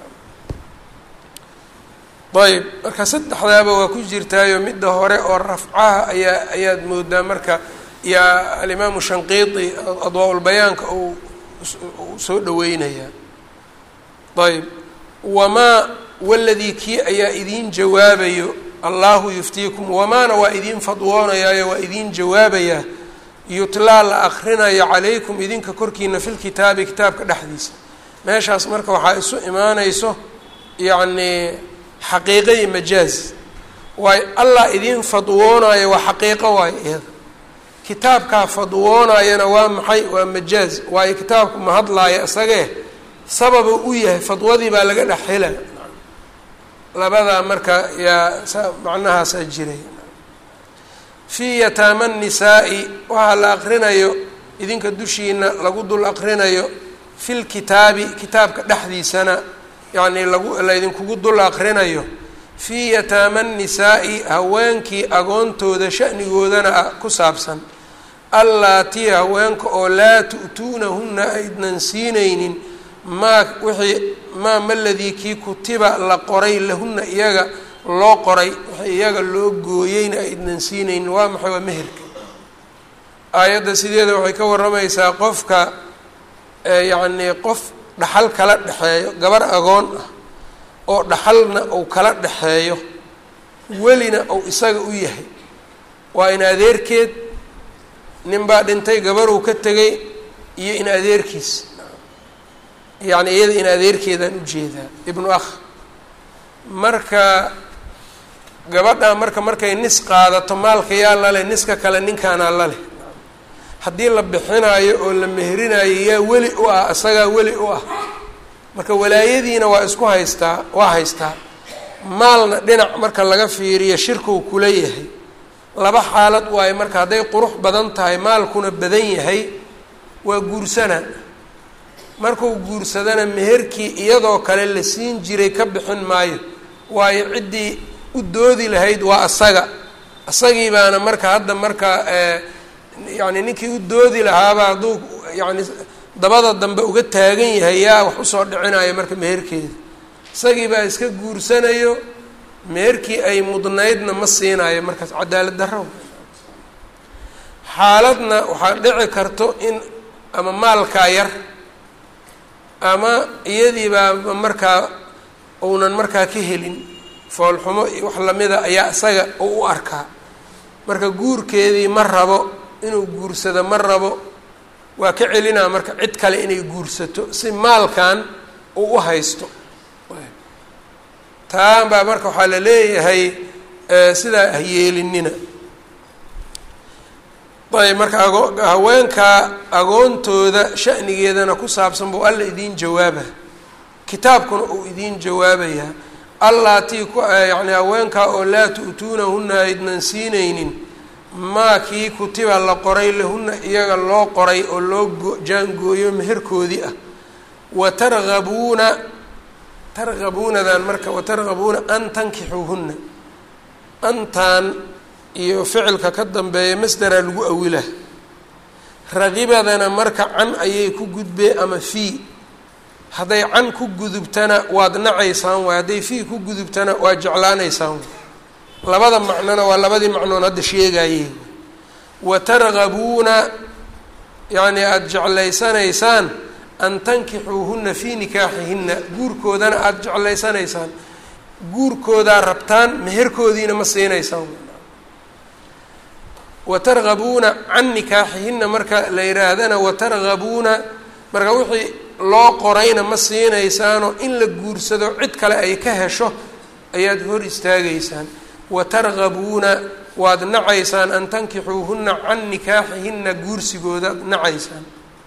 ayb marka saddexdaaba waa ku jirtaayo midda hore oo rafcaha ayaa ayaad moodaa marka yaa alimaamu shanqiiti adwaa-ulbayaanka uu soo dhaweynayaa. ayb wamaa waladii kii ayaa idiin jawaabayo allaahu yuftiikum. wamaana waa idiin fadwoonayaayo waa idiin jawaabayaa yutlaa la akrinayo calaykum idinka korkiina fi lkitaabi kitaabka dhexdiisa. meeshaas marka waxaa isu imaanayso yacni xaqiiqa iyo majaaz. waay allah idiin fadwoonayo waa xaqiiqo waayo iyada. kitaabkaa fadwoonayana waa maxay? waa majaaz. waayo kitaabku ma hadlaayo isagee sababa u yahay fadwadii baa laga dhex hela. labadaa marka yaa macnahaasaa jiray. fii yataama nisaa'i waxaa la akrinayo idinka dushiina lagu dul akrinayo fi lkitaabi kitaabka dhexdiisana yacni lagu laydinkugu dul akrinayo fii yataama nisaa'i haweenkii agoontooda sha'nigoodana ku saabsan. allaatii haweenka oo laa tu'tuunahunna aydnan siinaynin maa wixii maa maladii kii kutiba la qoray lahunna iyaga loo qoray wixii iyaga loo gooyeyna aydnan siinaynin waa maxay waa meherka. aayadda sideeda waxay ka warramaysaa qofka yacnii qof dhaxal kala dhexeeyo gabar agoon ah oo dhaxalna uu kala dhexeeyo welina uu isaga u yahay waa in adeerkeed nin baa dhintay gabaruu ka tegay iyo in adeerkiis yacni iyada in adeerkeedaan ujeedaa ibnu akh marka gabadhaa marka markay nis qaadato maalka yaa laleh niska kale ninkaanaa laleh haddii la bixinaayo oo la meherinayo yaa weli u ah isagaa weli u ah marka walaayadiina waa isku haystaa waa haystaa maalna dhinac marka laga fiiriyo shirkuu kula yahay laba xaalad waayo marka hadday qurux badan tahay maalkuna badan yahay waa guursanaa markuu guursadana meherkii iyadoo kale la siin jiray ka bixin maayo waayo ciddii u doodi lahayd waa asaga asagii baana marka hadda marka yacni ninkii u doodi lahaaba hadduu yacni dabada dambe uga taagan yahay yaa wax usoo dhicinayo marka meherkeeda isagii baa iska guursanayo meherkii ay mudnaydna ma siinayo markaas cadaalad darro. xaaladna waxaa dhici karto in ama maalkaa yar ama iyadiibaa markaa uunan markaa ka helin foolxumo iyo wax lamida ayaa isaga uu u arkaa marka guurkeedii ma rabo inuu guursado ma rabo waa ka celinaa marka cid kale inay guursato si maalkan uu u haysto. taan baa marka waxaa la leeyahay sidaa hayeelinina. ayb marka ago haweenkaa agoontooda sha'nigeedana ku saabsan buu alla idiin jawaaba kitaabkuna uu idiin jawaabayaa allaatii ku yacni haweenkaa oo laa tu'tuunahunna aydnan siinaynin maa kii kutiba la qoray lahunna iyaga loo qoray oo loo jaangooyo meherkoodii ah watargabuuna targabuunadan marka watargabuuna an tankixuuhunna antaan iyo ficilka ka dambeeya masdaraa lagu awila ragibadana marka can ayay ku gudbee ama fii hadday can ku gudubtana waad nacaysaan waay hadday fii ku gudubtana waad jeclaanaysaan labada macnona waa labadii macnoon hadda sheegayey watargabuuna yacni aada jeclaysanaysaan an tankixuuhunna fii nikaaxihinna guurkoodana aada jeclaysanaysaan guurkoodaa rabtaan meherkoodiina ma siinaysaan watargabuuna can nikaaxihinna marka la yihaahdana watargabuuna marka wixii loo qorayna ma siinaysaanoo in la guursado cid kale ay ka hesho ayaad hor istaagaysaan watargabuuna waad nacaysaan an tankixuuhunna can nikaaxihinna guursigooda nacaysaan.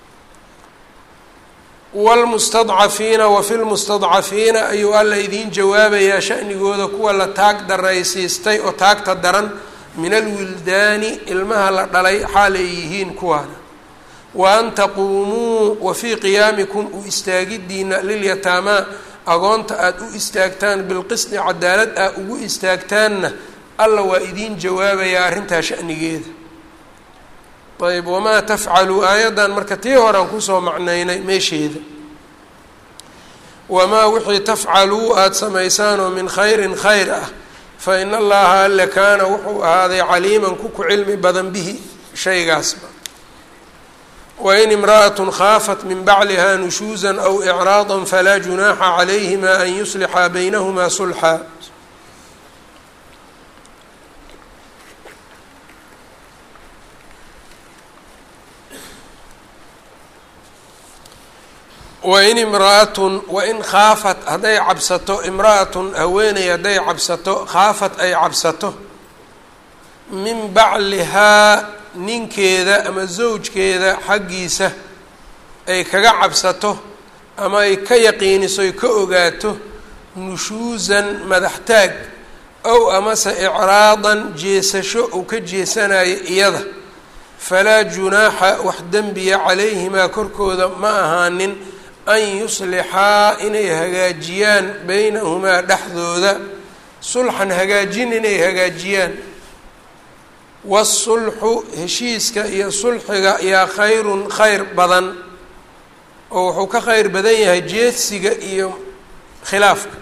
waalmustadcafiina wafi lmustadcafiina ayuu alla idiin jawaabayaa sha'nigooda kuwa la taag daraysiistay oo taagta daran min alwildaani ilmaha la dhalay xaal ay yihiin kuwaana wa an taquumuu wa fii qiyaamikum u istaagidiina lilyataamaa agoonta aada u istaagtaan bilqisdi cadaalad aa ugu istaagtaanna alla waa idiin jawaabayaa arrintaa sha'nigeeda. ayb wamaa tafcaluu aayaddan marka tii horaan kusoo macnaynay meesheeda wamaa wixii tafcaluu aada samaysaan oo min khayrin khayr ah fa in allaha alle kaana wuxuu ahaaday caliiman ku ku cilmi badan bihi shaygaasba. wain imra'atun khaafat min bacliha nushuusan aw icraadan falaa junaaxa calayhima an yuslixa baynahumaa sulxa. wain imra'atun wain khaafat hadday cabsato imra'atun haweeney hadday cabsato khaafat ay cabsato min baclihaa ninkeeda ama zawjkeeda xaggiisa ay kaga cabsato ama ay ka yaqiiniso ay ka ogaato nushuusan madaxtaag ow amase icraadan jeesasho uu ka jeesanayo iyada falaa junaaxa wax dembiya calayhimaa korkooda ma ahaanin an yuslixaa inay hagaajiyaan baynahumaa dhexdooda sulxan hagaajin inay hagaajiyaan. waasulxu heshiiska iyo sulxiga yaa khayrun khayr badan oo wuxuu ka khayr badan yahay jeedsiga iyo khilaafka.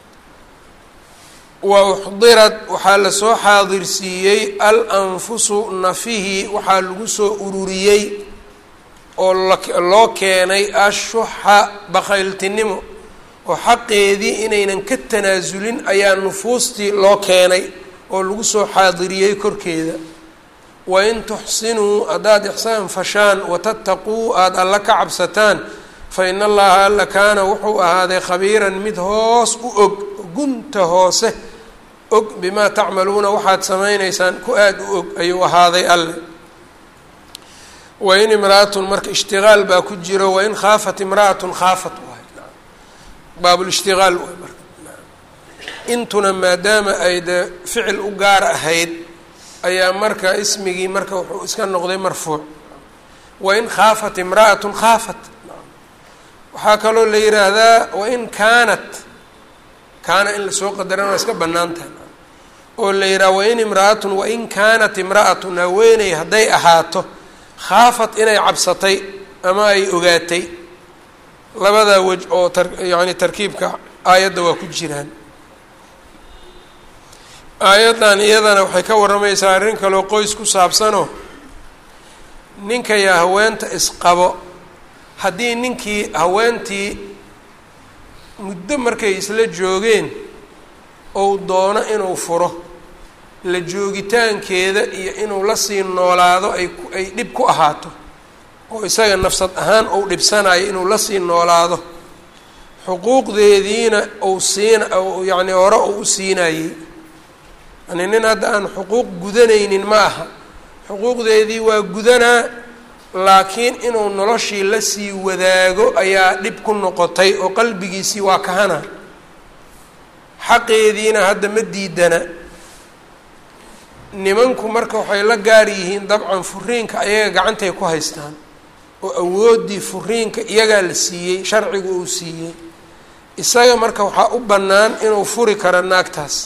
wa uxdirad waxaa lasoo xaadirsiiyey al anfusu nafihi waxaa lagu soo ururiyey oo loo keenay ashuxa bakhayltinimo oo xaqeedii inaynan ka tanaasulin ayaa nufuustii loo keenay oo lagu soo xaadiriyey korkeeda. wain tuxsinuu haddaad ixsaan fashaan watattaquu aada alla ka cabsataan fa ina allaha alla kaana wuxuu ahaaday khabiiran mid hoos u og gunta hoose og bimaa tacmaluuna waxaad samaynaysaan ku aada u og ayuu ahaaday alle. wain imra'atun marka ishtigaal baa ku jiro wain khaafat imra'atun khaafat waay baabulishtigaal waay marka intuna maadaama ay dee ficil u gaar ahayd ayaa marka ismigii marka wuxuu iska noqday marfuuc. wain khaafat imra'atun khaafat waxaa kaloo la yidhaahdaa wain kaanat kaana in lasoo qadarana waa iska bannaan tahay oo la yidhaha wain imra'atun wain kaanat imra'atun haweeney hadday ahaato khaafat inay cabsatay ama ay ogaatay labadaa wej oo tar yacni tarkiibka aayadda waa ku jiraan. aayaddan iyadana waxay ka warramaysaa arrin kaloo qoys ku saabsanoo ninka yaa haweenta isqabo haddii ninkii haweentii muddo markay isla joogeen ou doono inuu furo la joogitaankeeda iyo inuu la sii noolaado ay ay dhib ku ahaato oo isaga nafsad ahaan ou dhibsanayo inuu la sii noolaado xuquuqdeediina ou siina yacni hore ou u siinayey yani nin hadda aan xuquuq gudanaynin ma aha xuquuqdeedii waa gudanaa laakiin inuu noloshii la sii wadaago ayaa dhib ku noqotay oo qalbigiisii waa kahana xaqeediina hadda ma diidana. nimanku marka waxay la gaar yihiin dabcan furiinka ayaga gacantay ku haystaan oo awooddii furiinka iyagaa la siiyey sharcigu uu siiyey isaga marka waxaa u bannaan inuu furi karo naagtaas.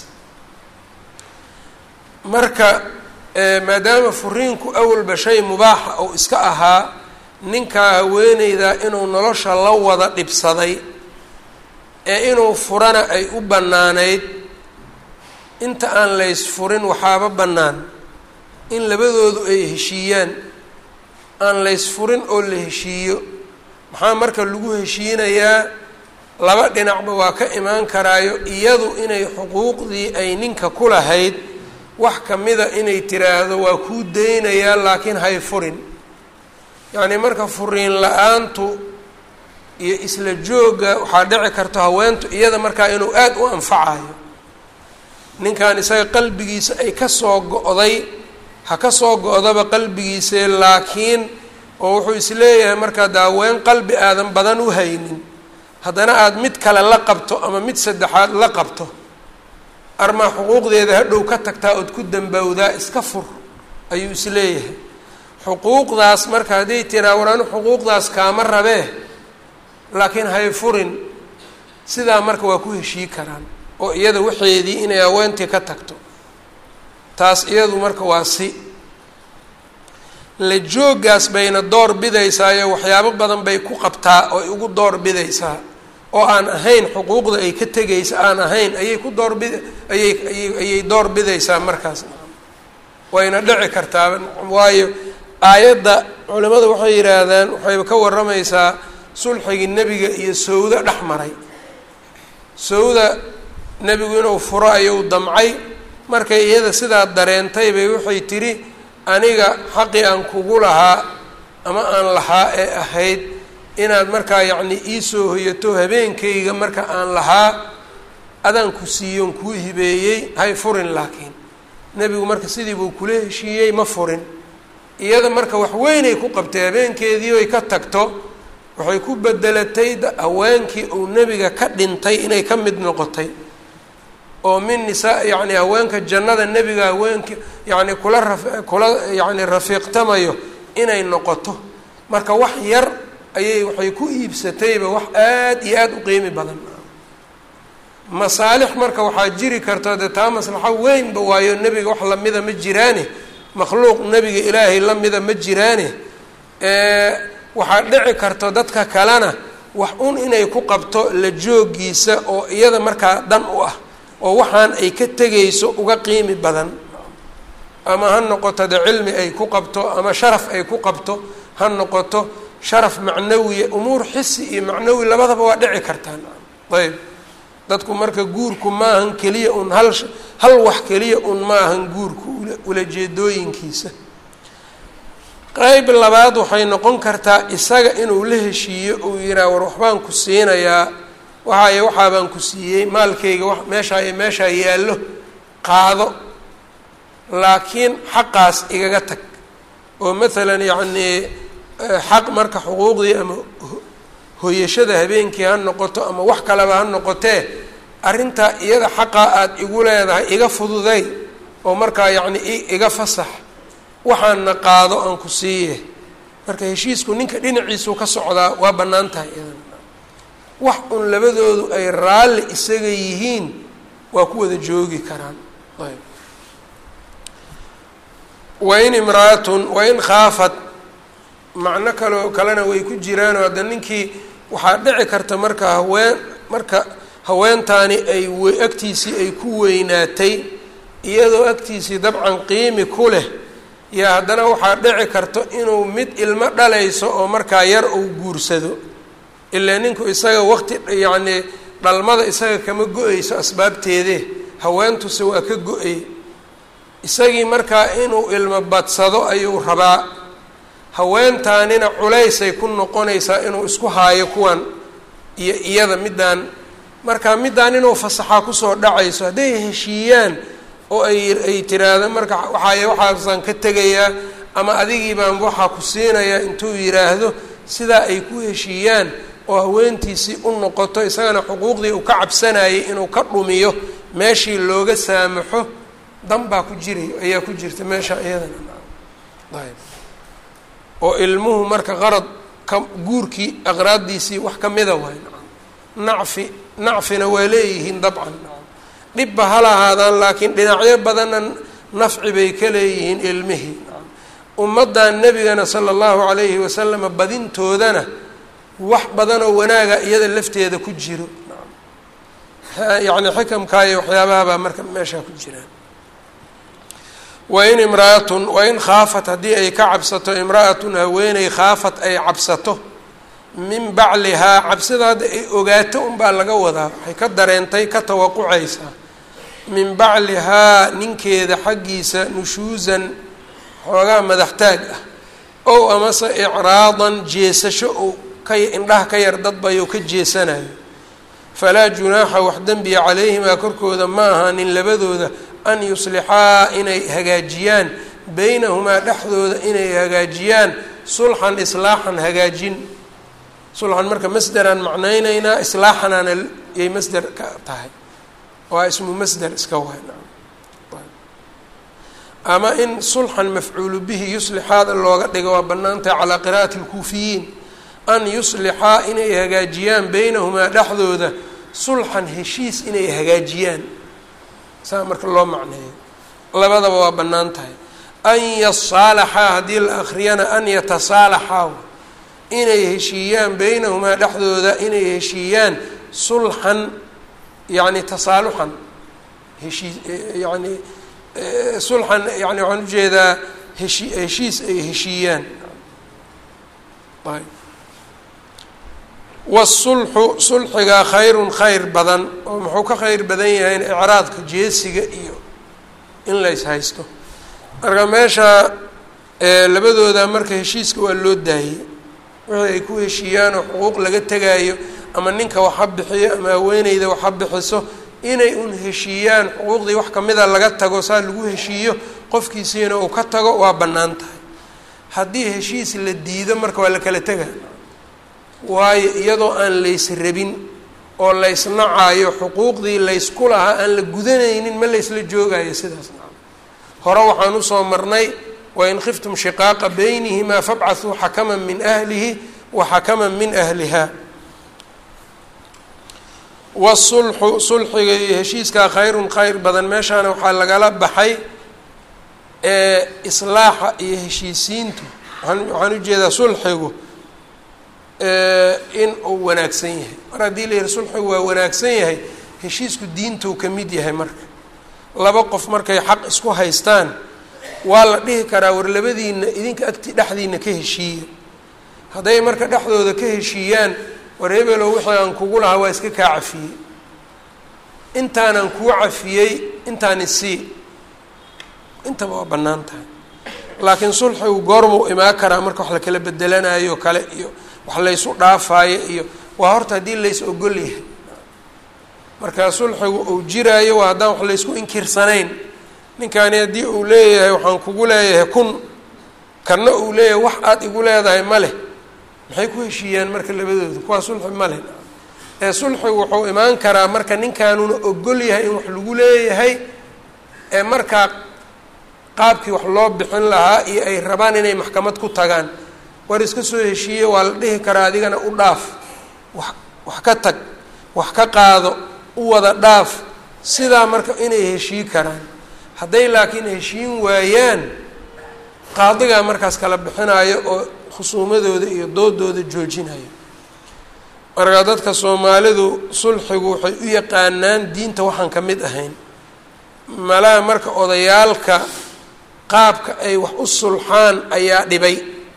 marka maadaama furiinku awalba shay mubaaxa oo iska ahaa ninkaa haweeneydaa inuu nolosha la wada dhibsaday ee inuu furana ay u bannaanayd inta aan laysfurin waxaaba bannaan in labadoodu ay heshiiyaan aan laysfurin oo la heshiiyo. maxaa marka lagu heshiinayaa laba dhinacba waa ka imaan karaayo iyadu inay xuquuqdii ay ninka ku lahayd wax kamida inay tiraahdo waa kuu daynayaa laakiin hay furin. yacni marka furiin la-aantu iyo isla joogga waxaa dhici karto haweentu iyada markaa inuu aada u anfacayo ninkan isaga qalbigiisa ay ka soo go-day ha ka soo go-daba qalbigiisa laakiin oo wuxuu isleeyahay markaa daaween qalbi aadan badan u haynin haddana aada mid kale la qabto ama mid saddexaad la qabto armaa xuquuqdeeda hadhow ka tagtaa ood ku dambowdaa iska fur ayuu isleeyahay. xuquuqdaas marka hadday tiraa waranu xuquuqdaas kaama rabee laakiin hay furin sidaa marka waa ku heshii karaan oo iyada waxeedii inay haweentii ka tagto taas iyadu marka waa si la jooggaas bayna door bidaysaayo waxyaabo badan bay ku qabtaa oo ay ugu door bidaysaa oo aan ahayn xuquuqda ay ka tegaysa aan ahayn ayay ku door bid ayay ayay ayay door bidaysaa markaas wayna dhici kartaa. waayo aayadda culimada waxay yidhaahdaan waxayba ka warramaysaa sulxigii nebiga iyo sawda dhex maray. sawda nebigu inuu furo ayuu damcay markay iyada sidaa dareentay bay waxay tidhi aniga xaqii aan kugu lahaa ama aan lahaa ee ahayd inaad markaa yacni iisoo hoyato habeenkayga marka aan lahaa adaan ku siiyoon kuu hibeeyey hay furin. laakiin nebigu marka sidii buu kula heshiiyey ma furin. iyada marka wax weynay ku qabtay habeenkeedii oy ka tagto waxay ku bedelatay haweenkii uu nebiga ka dhintay inay ka mid noqotay oo min nisaa yacni haweenka jannada nebiga haweenki yacni kula ra kula yacni rafiiqtamayo inay noqoto. marka wax yar ayay waxay ku iibsatayba wax aada iyo aada u qiimi badan. masaalix marka waxaa jiri karta dee taa maslaxo weynba waayo nebiga wax lamida ma jiraane makhluuq nebiga ilaahay lamida ma jiraane waxaa dhici karto dadka kalena wax un inay ku qabto la joogiisa oo iyada markaa dan u ah oo waxaan ay ka tegayso uga qiimi badan ama ha noqoto de cilmi ay ku qabto ama sharaf ay ku qabto ha noqoto sharaf macnawiya umuur xisi iyo macnawi labadaba waa dhici kartaan ayb dadku marka guurku ma ahan keliya un hal hal wax keliya un ma ahan guurku ulajeedooyinkiisa qayb labaad waxay noqon kartaa isaga inuu la heshiiyo uu yihaa war waxbaan ku siinayaa waxaayo waxaa baan ku siiyey maalkayga wa meeshaa iyo meeshaa yaallo qaado laakiin xaqaas igaga tag oo maalan yacnii xaq marka xuquuqdii ama hoyashada habeenkii ha noqoto ama wax kaleba ha noqotee arrintaa iyada xaqaa aada igu leedahay iga fududay oo markaa yacni iga fasax waxaana qaado aan ku siiye marka heshiisku ninka dhinaciisuu ka socdaa waa bannaan tahay idan wax un labadoodu ay raalli isaga yihiin waa ku wada joogi karaan ayb wain imra'atun wain khaafat macno kaleo kalena way ku jiraanoo hadda ninkii waxaa dhici karta marka haween marka haweentaani ay w agtiisii ay ku weynaatay iyadoo agtiisii dabcan qiimi ku leh yaa haddana waxaa dhici karto inuu mid ilmo dhalayso oo markaa yar uu guursado ilaa ninku isaga waqti yacnii dhalmada isaga kama go-ayso asbaabteedee haweentuse waa ka go-ay isagii markaa inuu ilmo badsado ayuu rabaa haweentaanina culaysay ku noqonaysaa inuu isku haayo kuwan iyo iyada middaan marka middaan inuu fasaxaa kusoo dhacayso hadday heshiiyaan oo ay ay tiraahdo marka waxaay waxaasaan ka tegayaa ama adigii baan waxaa ku siinayaa intuu yidhaahdo sidaa ay ku heshiiyaan oo haweentiisii u noqoto isagana xuquuqdii uu ka cabsanayay inuu ka dhumiyo meeshii looga saamaxo dan baa ku jiray ayaa ku jirta meesha iyadana ayb oo ilmuhu marka qarad ka guurkii aqraaddiisii wax ka mida waay nacfi nacfina waa leeyihiin dabcan dhibba ha lahaadaan laakiin dhinacyo badanna nafci bay ka leeyihiin ilmihii ummaddan nebigana sala allahu calayhi wasalama badintoodana wax badanoo wanaaga iyada lafteeda ku jiro yacni xikamkaa iyo waxyaabaha baa marka meeshaa ku jiraan wain imra'atun wain khaafat haddii ay ka cabsato imra'atun haweeney khaafat ay cabsato min baclihaa cabsida hadda ay ogaato unbaa laga wadaa waxay ka dareentay ka tawaqucaysaa min baclihaa ninkeeda xaggiisa nushuusan xoogaa madaxtaag ah ow amase icraadan jeesasho ou ka indhaha ka yar dadbayo ka jeesanayo falaa junaaxa wax dembiya calayhimaa korkooda ma ahaanin labadooda an yuslixaa inay hagaajiyaan beynahumaa dhexdooda inay hagaajiyaan sulxan islaaxan hagaajin sulxan marka masderaan macnaynaynaa islaaxanaana yay masder ka tahay waa ismu masder iska waay ama in sulxan mafcuulu bihi yuslixaada looga dhigo waa banaantahay calaa qira'ati lkuufiyiin an yuslixaa inay hagaajiyaan beynahumaa dhexdooda sulxan heshiis inay hagaajiyaan saa marka loo macneeyo labadaba waa bannaan tahay an yasaalaxaa haddii la akriyana an yatasaalaxaa inay heshiiyaan beynahumaa dhexdooda inay heshiiyaan sulxan yacni tasaaluxan heshii yacni sulxan yani waxaan ujeedaa heshi heshiis ay heshiiyaan ayb wasulxu sulxigaa khayrun khayr badan oo muxuu ka khayr badan yahay in icraadka jeesiga iyo in la is haysto marka meesha labadooda marka heshiiska waa loo daayey wixii ay ku heshiiyaan oo xuquuq laga tegaayo ama ninka wax ha bixiyo ama haweeneyda wax ha bixiso inay un heshiiyaan xuquuqdii wax kamida laga tago saa lagu heshiiyo qofkiisiina uu ka tago waa bannaan tahay haddii heshiis la diido marka waa la kala tega waayo iyadoo aan lays rabin oo laysnacaayo xuquuqdii laysku lahaa aan la gudanaynin ma laysla joogayo sidaas hore waxaan usoo marnay wain khiftum shiqaaqa baynihimaa fabcathuu xakaman min ahlihi wa xakaman min ahliha wasulxu sulxiga iyo heshiiskaa khayrun khayr badan meeshaana waxaa lagala baxay ee islaaxa iyo heshiisiintu waaan waxaan ujeedaa sulxigu in uu wanaagsan yahay. mar haddii la yihi sulxigu waa wanaagsan yahay, heshiisku diintuu ka mid yahay. marka laba qof markay xaq isku haystaan waa la dhihi karaa war labadiina idinka agti dhexdiina ka heshiiya. hadday marka dhexdooda ka heshiiyaan war hebelow wixii aan kugu lahaa waa iska kaa cafiyey, intaanan kuu cafiyey intaan isii, intaba waa bannaan tahay. laakiin sulxigu goormuu imaan karaa marka wax la kala bedelanayo kale iyo wax laysu dhaafaayo iyo waa horta haddii lays ogol yahay. markaa sulxigu uu jiraayo waa haddaan wax laysku inkirsanayn. ninkaani haddii uu leeyahay waxaan kugu leeyahay kun, kanna uu leeyahay wax aada igu leedahay ma leh, maxay ku heshiiyaan marka labadooda? kuwaa sulxi ma leh. ee sulxigu wuxuu imaan karaa marka ninkaanuna ogol yahay in wax lagu leeyahay, ee markaa qaabkii wax loo bixin lahaa iyo ay rabaan inay maxkamad ku tagaan. war iska soo heshiiye waa la dhihi karaa adigana u dhaaf, wax wax ka tag, wax ka qaado, u wada dhaaf. sidaa marka inay heshii karaan. hadday laakiin heshiin waayaan, qaadigaa markaas kala bixinayo oo khusuumadooda iyo doodooda joojinayo. markaa dadka Soomaalidu sulxigu waxay u yaqaanaan diinta waxaan ka mid ahayn. malaha marka odayaalka qaabka ay wax u sulxaan ayaa dhibay,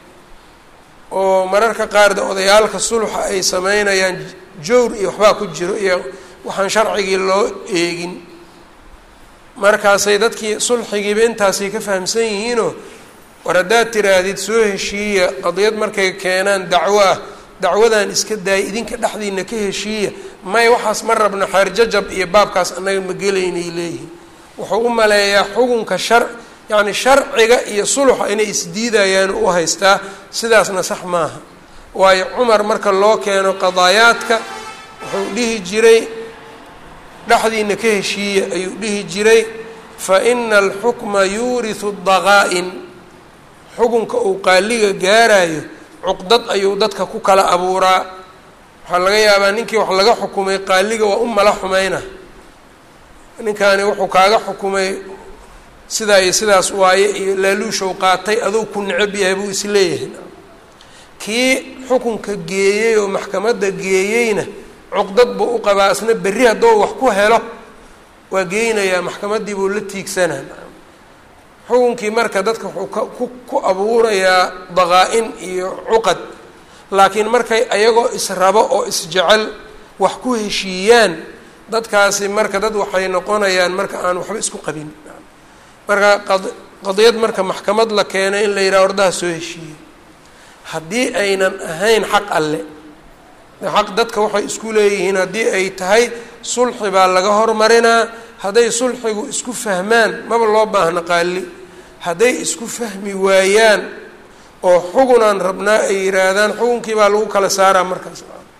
oo mararka qaar de odayaalka sulxa ay sameynayaan jawr iyo waxbaa ku jiro iyo waxaan sharcigii loo eegin. markaasay dadkii sulxigiiba intaasay ka fahamsan yihiinoo war haddaad tiraahdid soo heshiiya, qadiyad markay keenaan dacwo ah, dacwadan iska daaya, idinka dhexdiina ka heshiiya, may waxaas ma rabno, xeerjajab iyo baabkaas annaga ma gelaynay leeyihin. wuxuu u maleeyaa xukunka shar yacni sharciga iyo sulxa inay isdiidayaan u haystaa. sidaasna sax maaha. waayo cumar marka loo keeno qadaayaadka wuxuu dhihi jiray dhexdiina ka heshiiya ayuu dhihi jiray, fa ina alxukma yuurisu daqaa-in. xukunka uu qaaliga gaarayo cuqdad ayuu dadka ku kala abuuraa. waxaa laga yaabaa ninkii wax laga xukumay qaaliga waa u mala xumayna, ninkaani wuxuu kaaga xukumay sidaa iyo sidaas waaye iyo laaluushow qaatay, aduu ku necab yahay buu isleeyahay. kii xukunka geeyey oo maxkamadda geeyeyna cuqdad buu u qabaa, isna berri haddoo wax ku helo waa geynayaa maxkamaddii buu la tiigsanaa. xukunkii marka dadka wuxuu ku ku abuurayaa daqaa-in iyo cuqad. laakiin markay ayagoo israbo oo isjecel wax ku heshiiyaan, dadkaasi marka dad waxay noqonayaan marka aan waxba isku qabin. marka qadiyad marka maxkamad la keenay in la yidhaha ordaha soo heshiiyey, haddii aynan ahayn xaq alle, xaq dadka waxay isku leeyihiin haddii ay tahay sulxi baa laga hormarinaa. hadday sulxigu isku fahmaan maba loo baahna qaali. hadday isku fahmi waayaan oo xugunaan rabnaa ay yihaahdaan, xukunkii baa lagu kala saaraa markaas.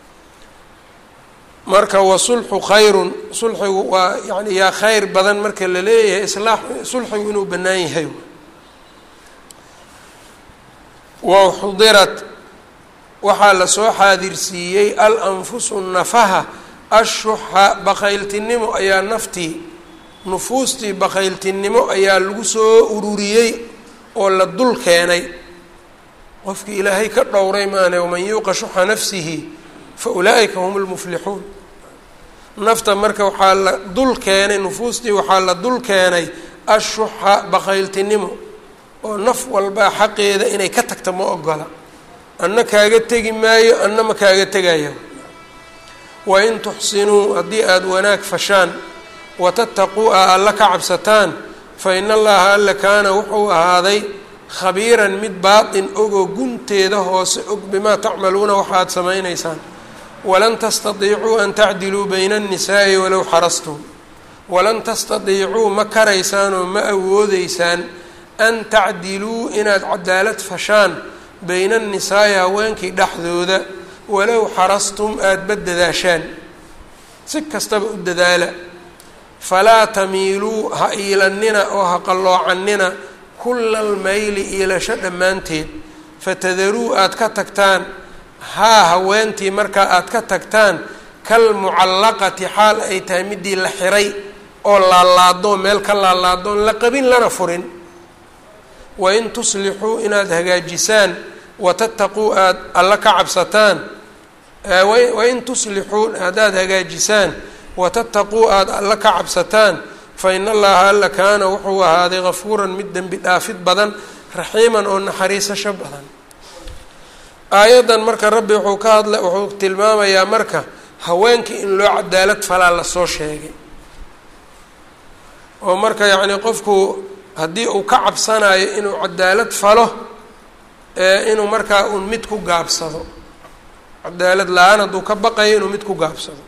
marka wa sulxu khayrun, sulxigu waa yani yaa khayr badan marka la leeyahay islaax sulxigu inuu bannaan yahay. wa xudirat waxaa lasoo xaadirsiiyey al anfusu nafaha ashuxa bakayltinimo ayaa naftii nufuustii bakayltinimo ayaa lagu soo ururiyey oo la dul keenay. qofkii ilaahay ka dhowray maane waman yuuqa shuxa nafsihi fa ulaa'ika hum lmuflixuun. nafta marka waxaa la dul keenay, nufuustii waxaa la dul keenay ashuxa bakayltinimo, oo naf walbaa xaqeeda inay ka tagta ma ogola. anna kaaga tegi maayo, anna ma kaaga tegayo. wain tuxsinuu haddii aada wanaag fashaan, watattaquu a alla ka cabsataan, fa ina allaha alla kaana wuxuu ahaaday khabiiran mid baatin ogoo gunteeda hoose og bimaa tacmaluuna waxaad samaynaysaan. walan tastadiicuu an tacdiluu bayna annisaa'i walow xarastum. walan tastadiicuu ma karaysaan oo ma awoodeysaan an tacdiluu inaad cadaalad fashaan bayna annisaa'i haweenkii dhexdooda walow xarastum aadaba dadaashaan, si kastaba u dadaala. falaa tamiiluu ha iilannina oo ha qalloocannina kulla almayli iilasho dhammaanteed, fatadaruu aad ka tagtaan haa haweentii markaa aad ka tagtaan kalmucallaqati xaal ay tahay midii la xiray oo laalaadoo meel ka laalaadoon la qabin lana furin. wain tuslixuu inaad hagaajisaan watattaquu aada alla ka cabsataan wain tuslixuu haddaad hagaajisaan watattaquu aada alla ka cabsataan fa in allaha alla kaana wuxuu ahaaday gafuuran mid dembi dhaafid badan raxiiman oo naxariisasho badan. aayaddan marka rabbi wuxuu ka hadla wuxuu tilmaamayaa marka haweenkii in loo cadaalad falaa lasoo sheegay oo marka yacni qofku haddii uu ka cabsanayo inuu cadaalad falo inuu markaa uun mid ku gaabsado cadaalad la-aan hadduu ka baqayo inuu mid ku gaabsado.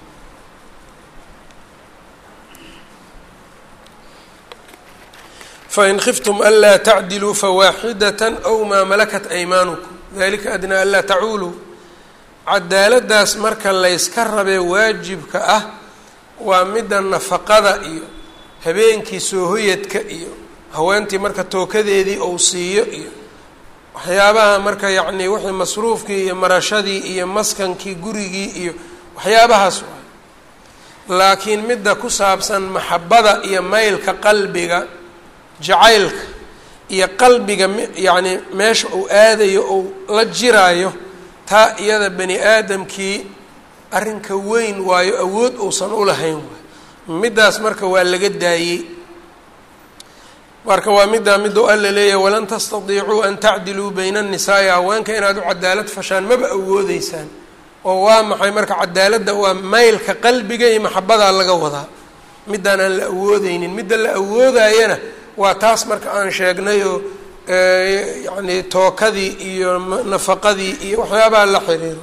fain khiftum anlaa tacdiluu fawaaxidatan aw maa malakat aymaanukum dalika adnaa anlaa tacuuluu. cadaaladdaas marka layska rabee waajibka ah waa midda nafaqada iyo habeenkii soo hoyadka iyo haweentii marka tookadeedii ou siiyo iyo waxyaabaha marka yacni wixii masruufkii iyo marashadii iyo maskankii gurigii iyo waxyaabahaas waay. laakiin midda ku saabsan maxabada iyo maylka qalbiga jacaylka iyo qalbiga yacni meesha uu aadayo ou la jiraayo taa iyada bani aadamkii arrinka weyn waayo awood uusan u lahayn waay. middaas marka waa laga daayey marka waa middaa miduu alla leeyahay walan tastadiicuu an tacdiluu bayna annisaa'i haweenka inaad u cadaalad fashaan maba awoodeysaan oo waa maxay marka cadaaladda waa maylka qalbiga iyo maxabadaa laga wadaa middaan aan la awoodeynin midda la awoodayana waa taas marka aan sheegnayoo yacni tookadii iyo nafaqadii iyo waxyaabaha la xiriiro.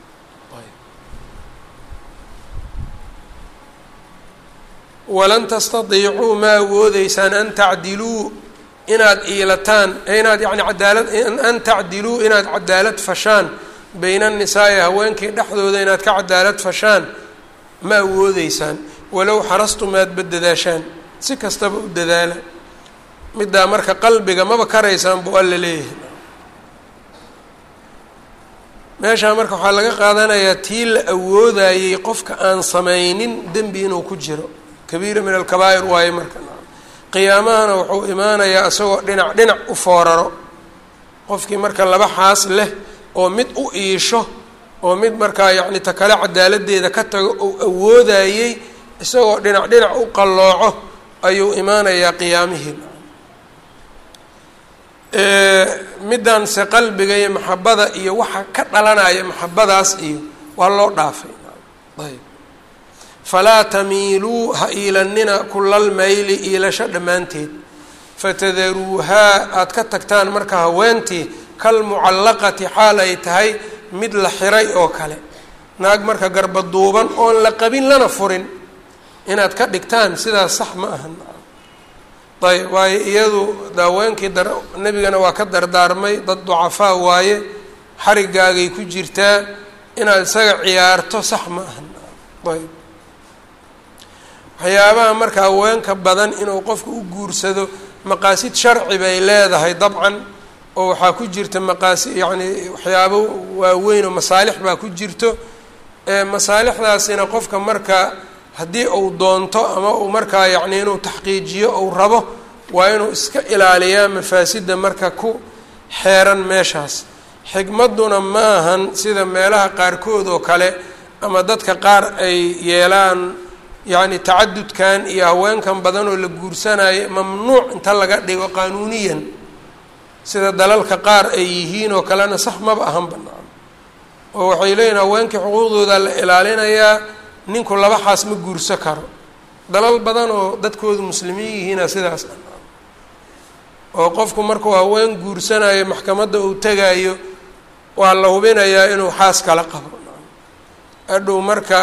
walan tastadiicuu ma awoodeysaan an tacdiluu inaad iilataan inaad yani cadaalad an tacdiluu inaad cadaalad fashaan bayna annisaa'i haweenkii dhexdooda inaad ka cadaalad fashaan ma awoodeysaan walow xarastum aadba dadaashaan si kastaba u dadaala middaa marka qalbiga maba karaysaan buu alla leeyahay. meeshaa marka waxaa laga qaadanayaa tii la awoodayey qofka aan samaynin dembi inuu ku jiro kabiira min alkabaa'ir waaye marka qiyaamahana wuxuu imaanayaa isagoo dhinac dhinac u fooraro qofkii marka laba xaas leh oo mid u iisho oo mid markaa yacni ta kale cadaaladdeeda ka tago ou awoodayey isagoo dhinac dhinac u qallooco ayuu imaanayaa qiyaamihii. middaanse qalbiga iyo maxabada iyo waxa ka dhalanaya maxabadaas iyo waa loo dhaafay. ayb falaa tamiiluu ha iilanina kulal mayli iilasho dhammaanteed fatadaruuhaa aada ka tagtaan marka haweentii kalmucallaqati xaal ay tahay mid la xiray oo kale naag marka garba duuban oon la qabin lana furin inaad ka dhigtaan sidaas sax ma ahan. ayb waayo iyadu haweenkii dar nebigana waa ka dardaarmay dad ducafaa waaye xarigaagay ku jirtaa inaad isaga ciyaarto sax ma ahan. ayb waxyaabaha marka haweenka badan inuu qofku u guursado maqaasid sharci bay leedahay dabcan oo waxaa ku jirta maqaasi yacni waxyaabo waaweyn oo masaalix baa ku jirto masaalixdaasina qofka marka haddii uu doonto ama uu markaa yacni inuu taxqiijiyo uu rabo waa inuu iska ilaaliyaa mafaasidda marka ku xeeran meeshaas. xigmadduna ma ahan sida meelaha qaarkood oo kale ama dadka qaar ay yeelaan yacni tacadudkan iyo haweenkan badan oo la guursanayo mamnuuc inta laga dhigo qaanuuniyan sida dalalka qaar ay yihiin oo kalena sax maba ahan banaan oo waxay leeyihin haweenkii xuquuqdooda la ilaalinayaa ninku laba xaas ma guurso karo dalal badan oo dadkoodu muslimiin yihiina sidaas oo qofku markuu haween guursanayo maxkamadda uu tagayo waa la hubinayaa inuu xaas kala qabo adhow marka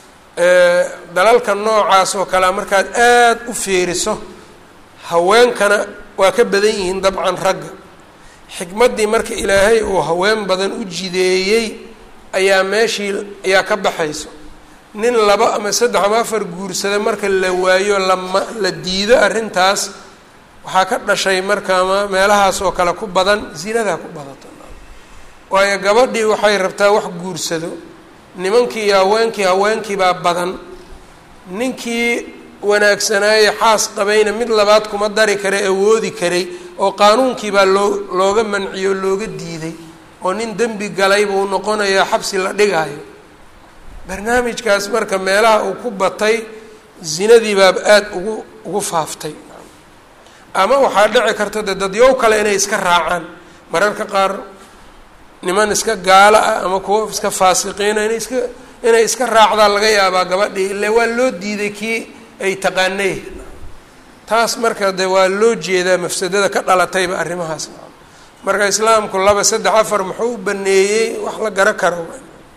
dalalka noocaas oo kalea markaad aada u fiiriso haweenkana waa ka badan yihiin dabcan ragga xikmaddii marka ilaahay uu haween badan u jideeyey ayaa meeshii ayaa ka baxayso nin laba ama saddex ama afar guursada marka la waayo lama la diido arrintaas waxaa ka dhashay markaama meelahaas oo kale ku badan zinadaa ku badato waayo gabadhii waxay rabtaa wax guursado nimankii iyo haweenkii haweenkii baa badan ninkii wanaagsanaaye xaas qabayna mid labaad kuma dari karay awoodi karay oo qaanuunkii baa loo looga manciyo o looga diiday oo nin dembi galay buu noqonayaa xabsi la dhigaayo. barnaamijkaas marka meelaha uu ku batay zinadii baaba aada ugu ugu faaftay. ama waxaa dhici karta de dadyow kale inay iska raacaan mararka qaar niman iska gaalo ah ama kuwa iska faasiqiina inay iska inay iska raacdaan laga yaabaa gabadhii ile waa loo diiday kii ay taqaanay. taas marka de waa loo jeedaa mafsadada ka dhalatayba arrimahaas. marka islaamku laba saddex afar muxuu u baneeyey wax la gara karo.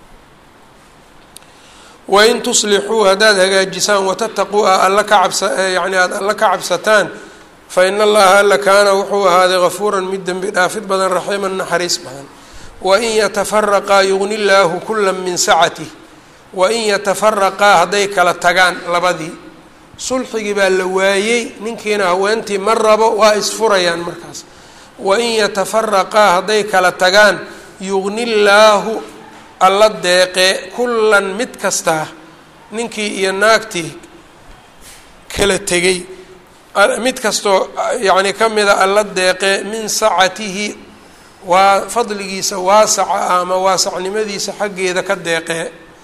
wain tuslixuu haddaad hagaajisaan watattaquu a alla ka cabsa yani aada alla ka cabsataan fa ina allaha alla kaana wuxuu ahaaday gafuuran mid dembi dhaafid badan raxiiman naxariis badan. wain yatafaraqaa yugni llaahu kula min sacatih wain yatafaraqaa hadday kala tagaan labadii sulxigii baa la waayey ninkiina haweentii ma rabo waa isfurayaan markaas. wain yatafaraqaa hadday kala tagaan yugni llaahu alla deeqe kullan mid kastaa ninkii iyo naagtii kala tegay mid kastoo yacni ka mida alla deeqe min sacatihi waa fadligiisa waasaca ah ama waasacnimadiisa xaggeeda ka deeqee.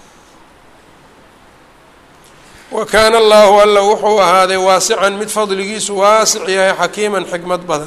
wa kaana allaahu alla wuxuu ahaaday waasican mid fadligiisu waasic yahay xakiiman xikmad badan.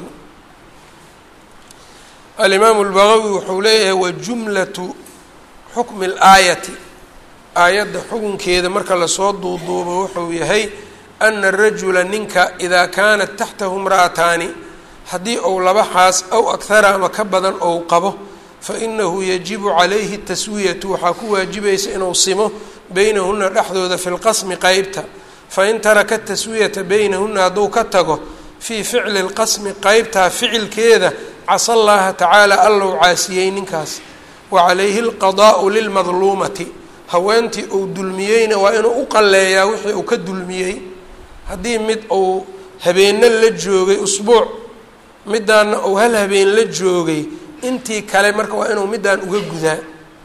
alimaamu lbagawi wuxuu leeyahay wajumlatu xukmi alaayati aayadda xukunkeeda marka lasoo duuduubo wuxuu yahay ana arajula ninka idaa kaanat taxtahu imra'ataani haddii ou laba xaas aw akhara ama ka badan ou qabo fa inahu yajibu calayhi taswiyatu waxaa ku waajibaysa inuu simo beynahuna dhexdooda fi lqasmi qeybta. fain taraka taswiyata beynahuna hadduu ka tago fii ficli lqasmi qeybtaa ficilkeeda casa allaha tacaala allow caasiyey ninkaas. wacalayhi alqadaa'u lilmadluumati haweentii uu dulmiyeyna waa inuu u qalleeyaa wixii uu ka dulmiyey. haddii mid uu habeenna la joogay usbuuc midaana uu hal habeen la joogay intii kale marka waa inuu midaan uga gudaa.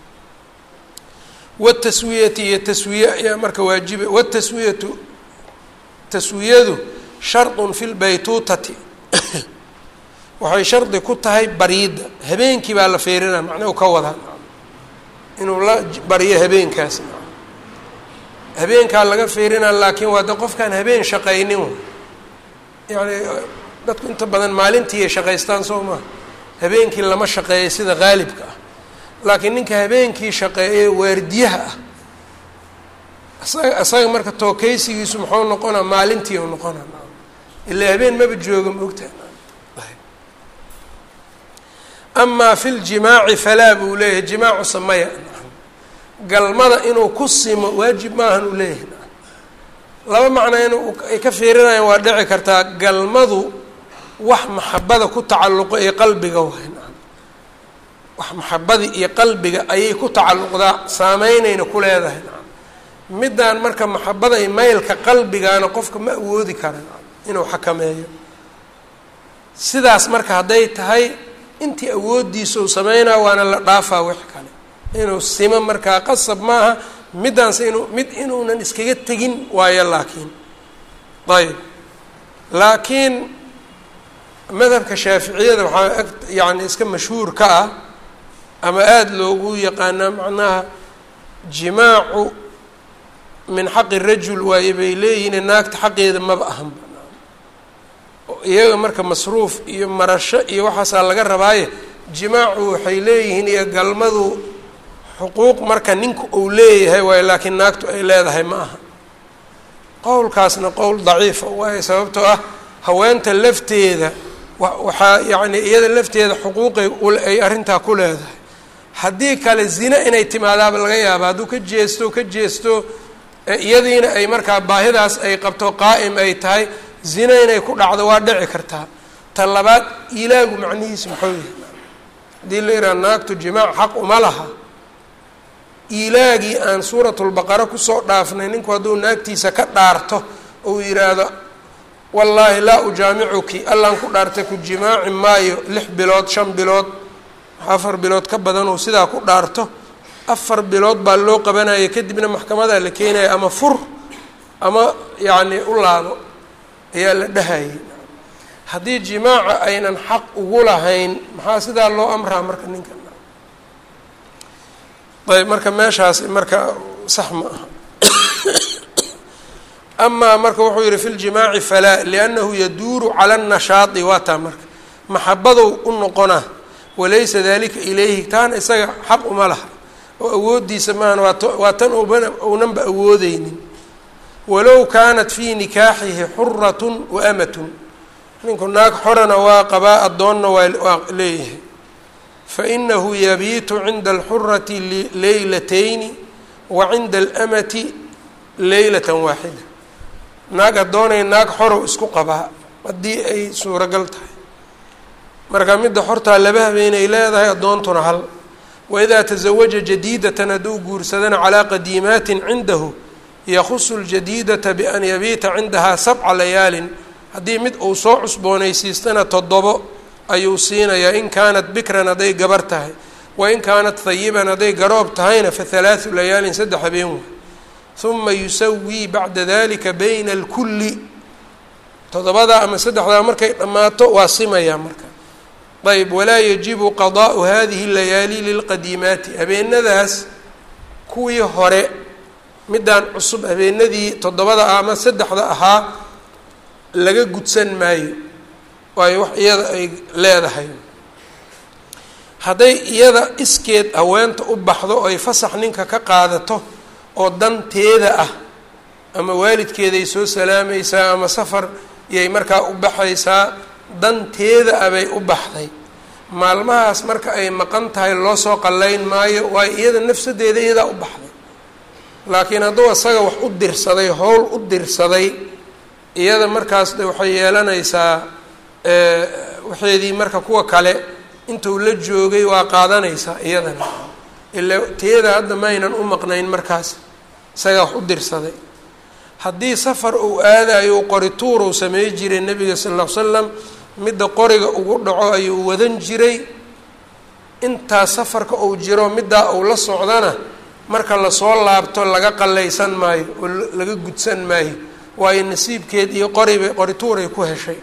wataswiyati iyo taswiye ayaa marka waajiba. wataswiyatu taswiyadu shardun fi lbaytuutati waxay shardi ku tahay bariidda habeenkii baa la feerinaa macnahu ka wadaa inuu la baryo habeenkaas habeenkaa laga feerinaa. laakiin waa de qofkaan habeen shaqaynin yani dadku inta badan maalintii ay shaqaystaan soo maha habeenkii lama shaqeeyay sida qaalibka ah. laakiin ninka habeenkii shaqeeyay waardiyaha ah isaga isaga marka tookeysigiisu muxuu noqonaa maalintii u noqonaa ilaa habeen maba jooga maogtahay. amaa fi ljimaaci falaa buu leeyahay jimaacu samaya galmada inuu ku simo waajib maahan uu leeyahay. laba macno inuu ay ka fiirinayaan waa dhici kartaa. galmadu wax maxabada ku tacalluqo ee qalbiga waay wax maxabadii iyo qalbiga ayay ku tacalluqdaa saameynayna ku leedahay. middaan marka maxabada iyo maylka qalbigaana qofka ma awoodi karan inuu xakameeyo. sidaas marka hadday tahay intii awooddiisa uu sameynaa waana la dhaafaa wix kale inuu simo markaa qasab maaha. middaanse inuu mid inuunan iskaga tegin waayo. laakiin ayb laakiin madhabka shaaficiyada waxaa ag yani iska mashhuur ka ah ama aada loogu yaqaanaa macnaha jimaacu min xaqi rajul waaye bay leeyihiin naagta xaqeeda maba ahanba. iyaga marka masruuf iyo marasho iyo waxaasaa laga rabaaye jimaacu waxay leeyihiin iyo galmadu xuquuq marka ninka uu leeyahay waayo laakiin naagtu ay leedahay ma aha. qowlkaasna qowl daciifa waayo sababtoo ah haweenta lafteeda waxaa yacni iyada lafteeda xuquuqay ay arrintaa ku leedahay. haddii kale zina inay timaadaaba laga yaaba hadduu ka jeesto ka jeesto iyadiina ay markaa baahidaas ay qabto qaa'im ay tahay zina inay ku dhacdo waa dhici kartaa. ta labaad ilaagu macnihiisa muxuu yahay haddii la yidhaha naagtu jimaac xaq uma laha ilaagii aan suuratulbaqara kusoo dhaafnay ninku hadduu naagtiisa ka dhaarto ou yidhaahdo wallaahi laa ujaamicuki allaan ku dhaartay ku jimaaci maayo lix bilood shan bilood afar bilood ka badan ou sidaa ku dhaarto afar bilood baa loo qabanaya kadibna maxkamadaa la keenaya ama fur ama yacni u laabo ayaa la dhahayay. haddii jimaaca aynan xaq ugu lahayn maxaa sidaa loo amraa marka ninka ayb marka meeshaas marka sax ma aha amaa marka wuxuu yihi fi ljimaaci falaa liannahu yaduuru cala annashaadi waa taa marka maxabadow u noqonaa walaysa dalika ilayhi taana isaga xaq uma laha oo awooddiisa maahan waa tan ounanba awoodeynin walow kaanat fii nikaaxihi xuratun wa amatun ninku naag xorana waa qabaa addoonna waa leeyahay fainahu yabiitu cinda alxurati leylatayni wa cinda alamati leylatan waaxida naag addoonay naag xorow isku qabaa haddii ay suuragal tahay marka midda xortaa laba habeenay leedahay addoontuna hal waidaa tasawaja jadiidatan hadduu guursadana calaa qadiimaatin cindahu yakusu ljadiidata bian yabiita cindahaa sabca layaalin haddii mid uu soo cusboonaysiistana toddobo ayuu siinayaa in kaanat bikran hadday gabar tahay wain kaanat hayiban hadday garoob tahayna fa halaathu layaalin saddex habeen wey uma yusawii bacda dalika bayna alkulli toddobadaa ama saddexdaa markay dhammaato waa simayaa marka ayb walaa yajibu qadaa'u hadihi layaali lilqadiimaati habeenadaas kuwii hore middaan cusub habeenadii toddobada ah ama saddexda ahaa laga gudsan maayo waayo wax iyada ay leedahay hadday iyada iskeed haweenta u baxdo oo ay fasax ninka ka qaadato oo danteeda ah ama waalidkeeday soo salaamaysaa ama safar yay markaa u baxaysaa danteeda abay u baxday maalmahaas marka ay maqan tahay loo soo qallayn maayo waayo iyada nafsadeeda iyadaa u baxday laakiin hadduu asaga wax u dirsaday howl u dirsaday iyada markaas de waxay yeelanaysaa waxeedii marka kuwa kale intuu la joogay waa qaadanaysaa iyadana ilaa teeda hadda maynan u maqnayn markaas isagaa wax u dirsaday haddii safar uu aadayo u qori tuur uu samey jiray nebiga sal lla l slam midda qoriga ugu dhaco ayuu wadan jiray intaa safarka uu jiro middaa uu la socdana marka lasoo laabto laga qallaysan maayo oo laga gudsan maayo waayo nasiibkeed iyo qoriba qori tuuray ku heshay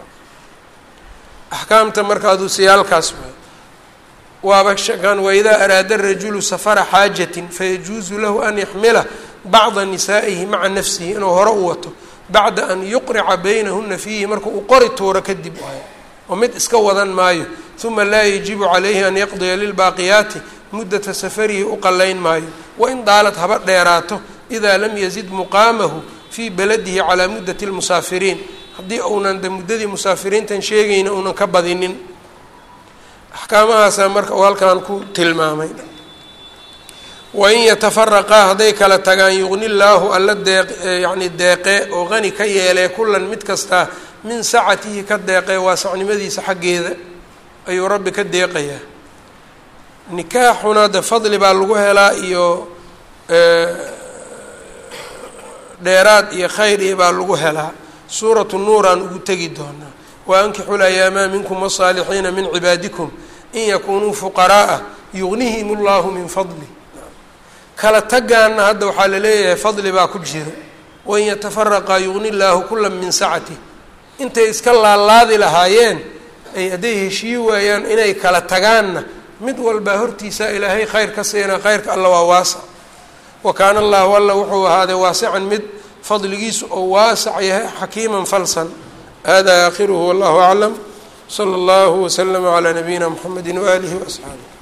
axkaamta marka aduu siyaalkaas waay waaba shakan waidaa araada rajulu safara xaajatin fayajuusu lahu an yaxmila bacda nisaa'ihi maca nafsihi inuu hore u wato bacda an yuqrica baynahuna fiihi marka uu qori tuuro kadib waayo oo mid iska wadan maayo uma laa yajibu calayhi an yaqdiya lilbaaqiyaati muddata safarihi u qallayn maayo wain daalad haba dheeraato idaa lam yazid muqaamahu fii baladihi calaa muddati lmusaafiriin haddii uunan de muddadii musaafiriintan sheegayna uunan ka badinin axkaamahaasaa marka uu halkan ku tilmaamay wain yatafaraqaa hadday kala tagaan yuqni llaahu alla deeq yacni deeqe oo qani ka yeelee kullan mid kastaa min sacatihi ka deeqee waasacnimadiisa xaggeeda ayuu rabbi ka deeqayaa nikaaxuna de fadli baa lagu helaa iyo dheeraad iyo khayr iyo baa lagu helaa suuratu nuur aan ugu tegi doonaa wa ankixu layaamaa minkum wasaalixiina min cibaadikum in yakunuu fuqaraaa yugnihim llahu min fadlih kala tagaana hadda waxaa laleeyahay fadli baa ku jiro wain yatafaraqaa yugni llaahu kula min sacatih intay iska laalaadi lahaayeen ay hadday heshii waayaan inay kala tagaanna mid walbaa hortiisa ilaahay khayr ka siinaa khayrka alla waa waasac wa kaana allahu alla wuxuu ahaaday waasican mid fadligiisu oo waasac yahay xakiiman falsan hada aakhiruhu wallahu aclam sala allahu waslama calaa nabiyina mxamedi waaalihi waasxaabih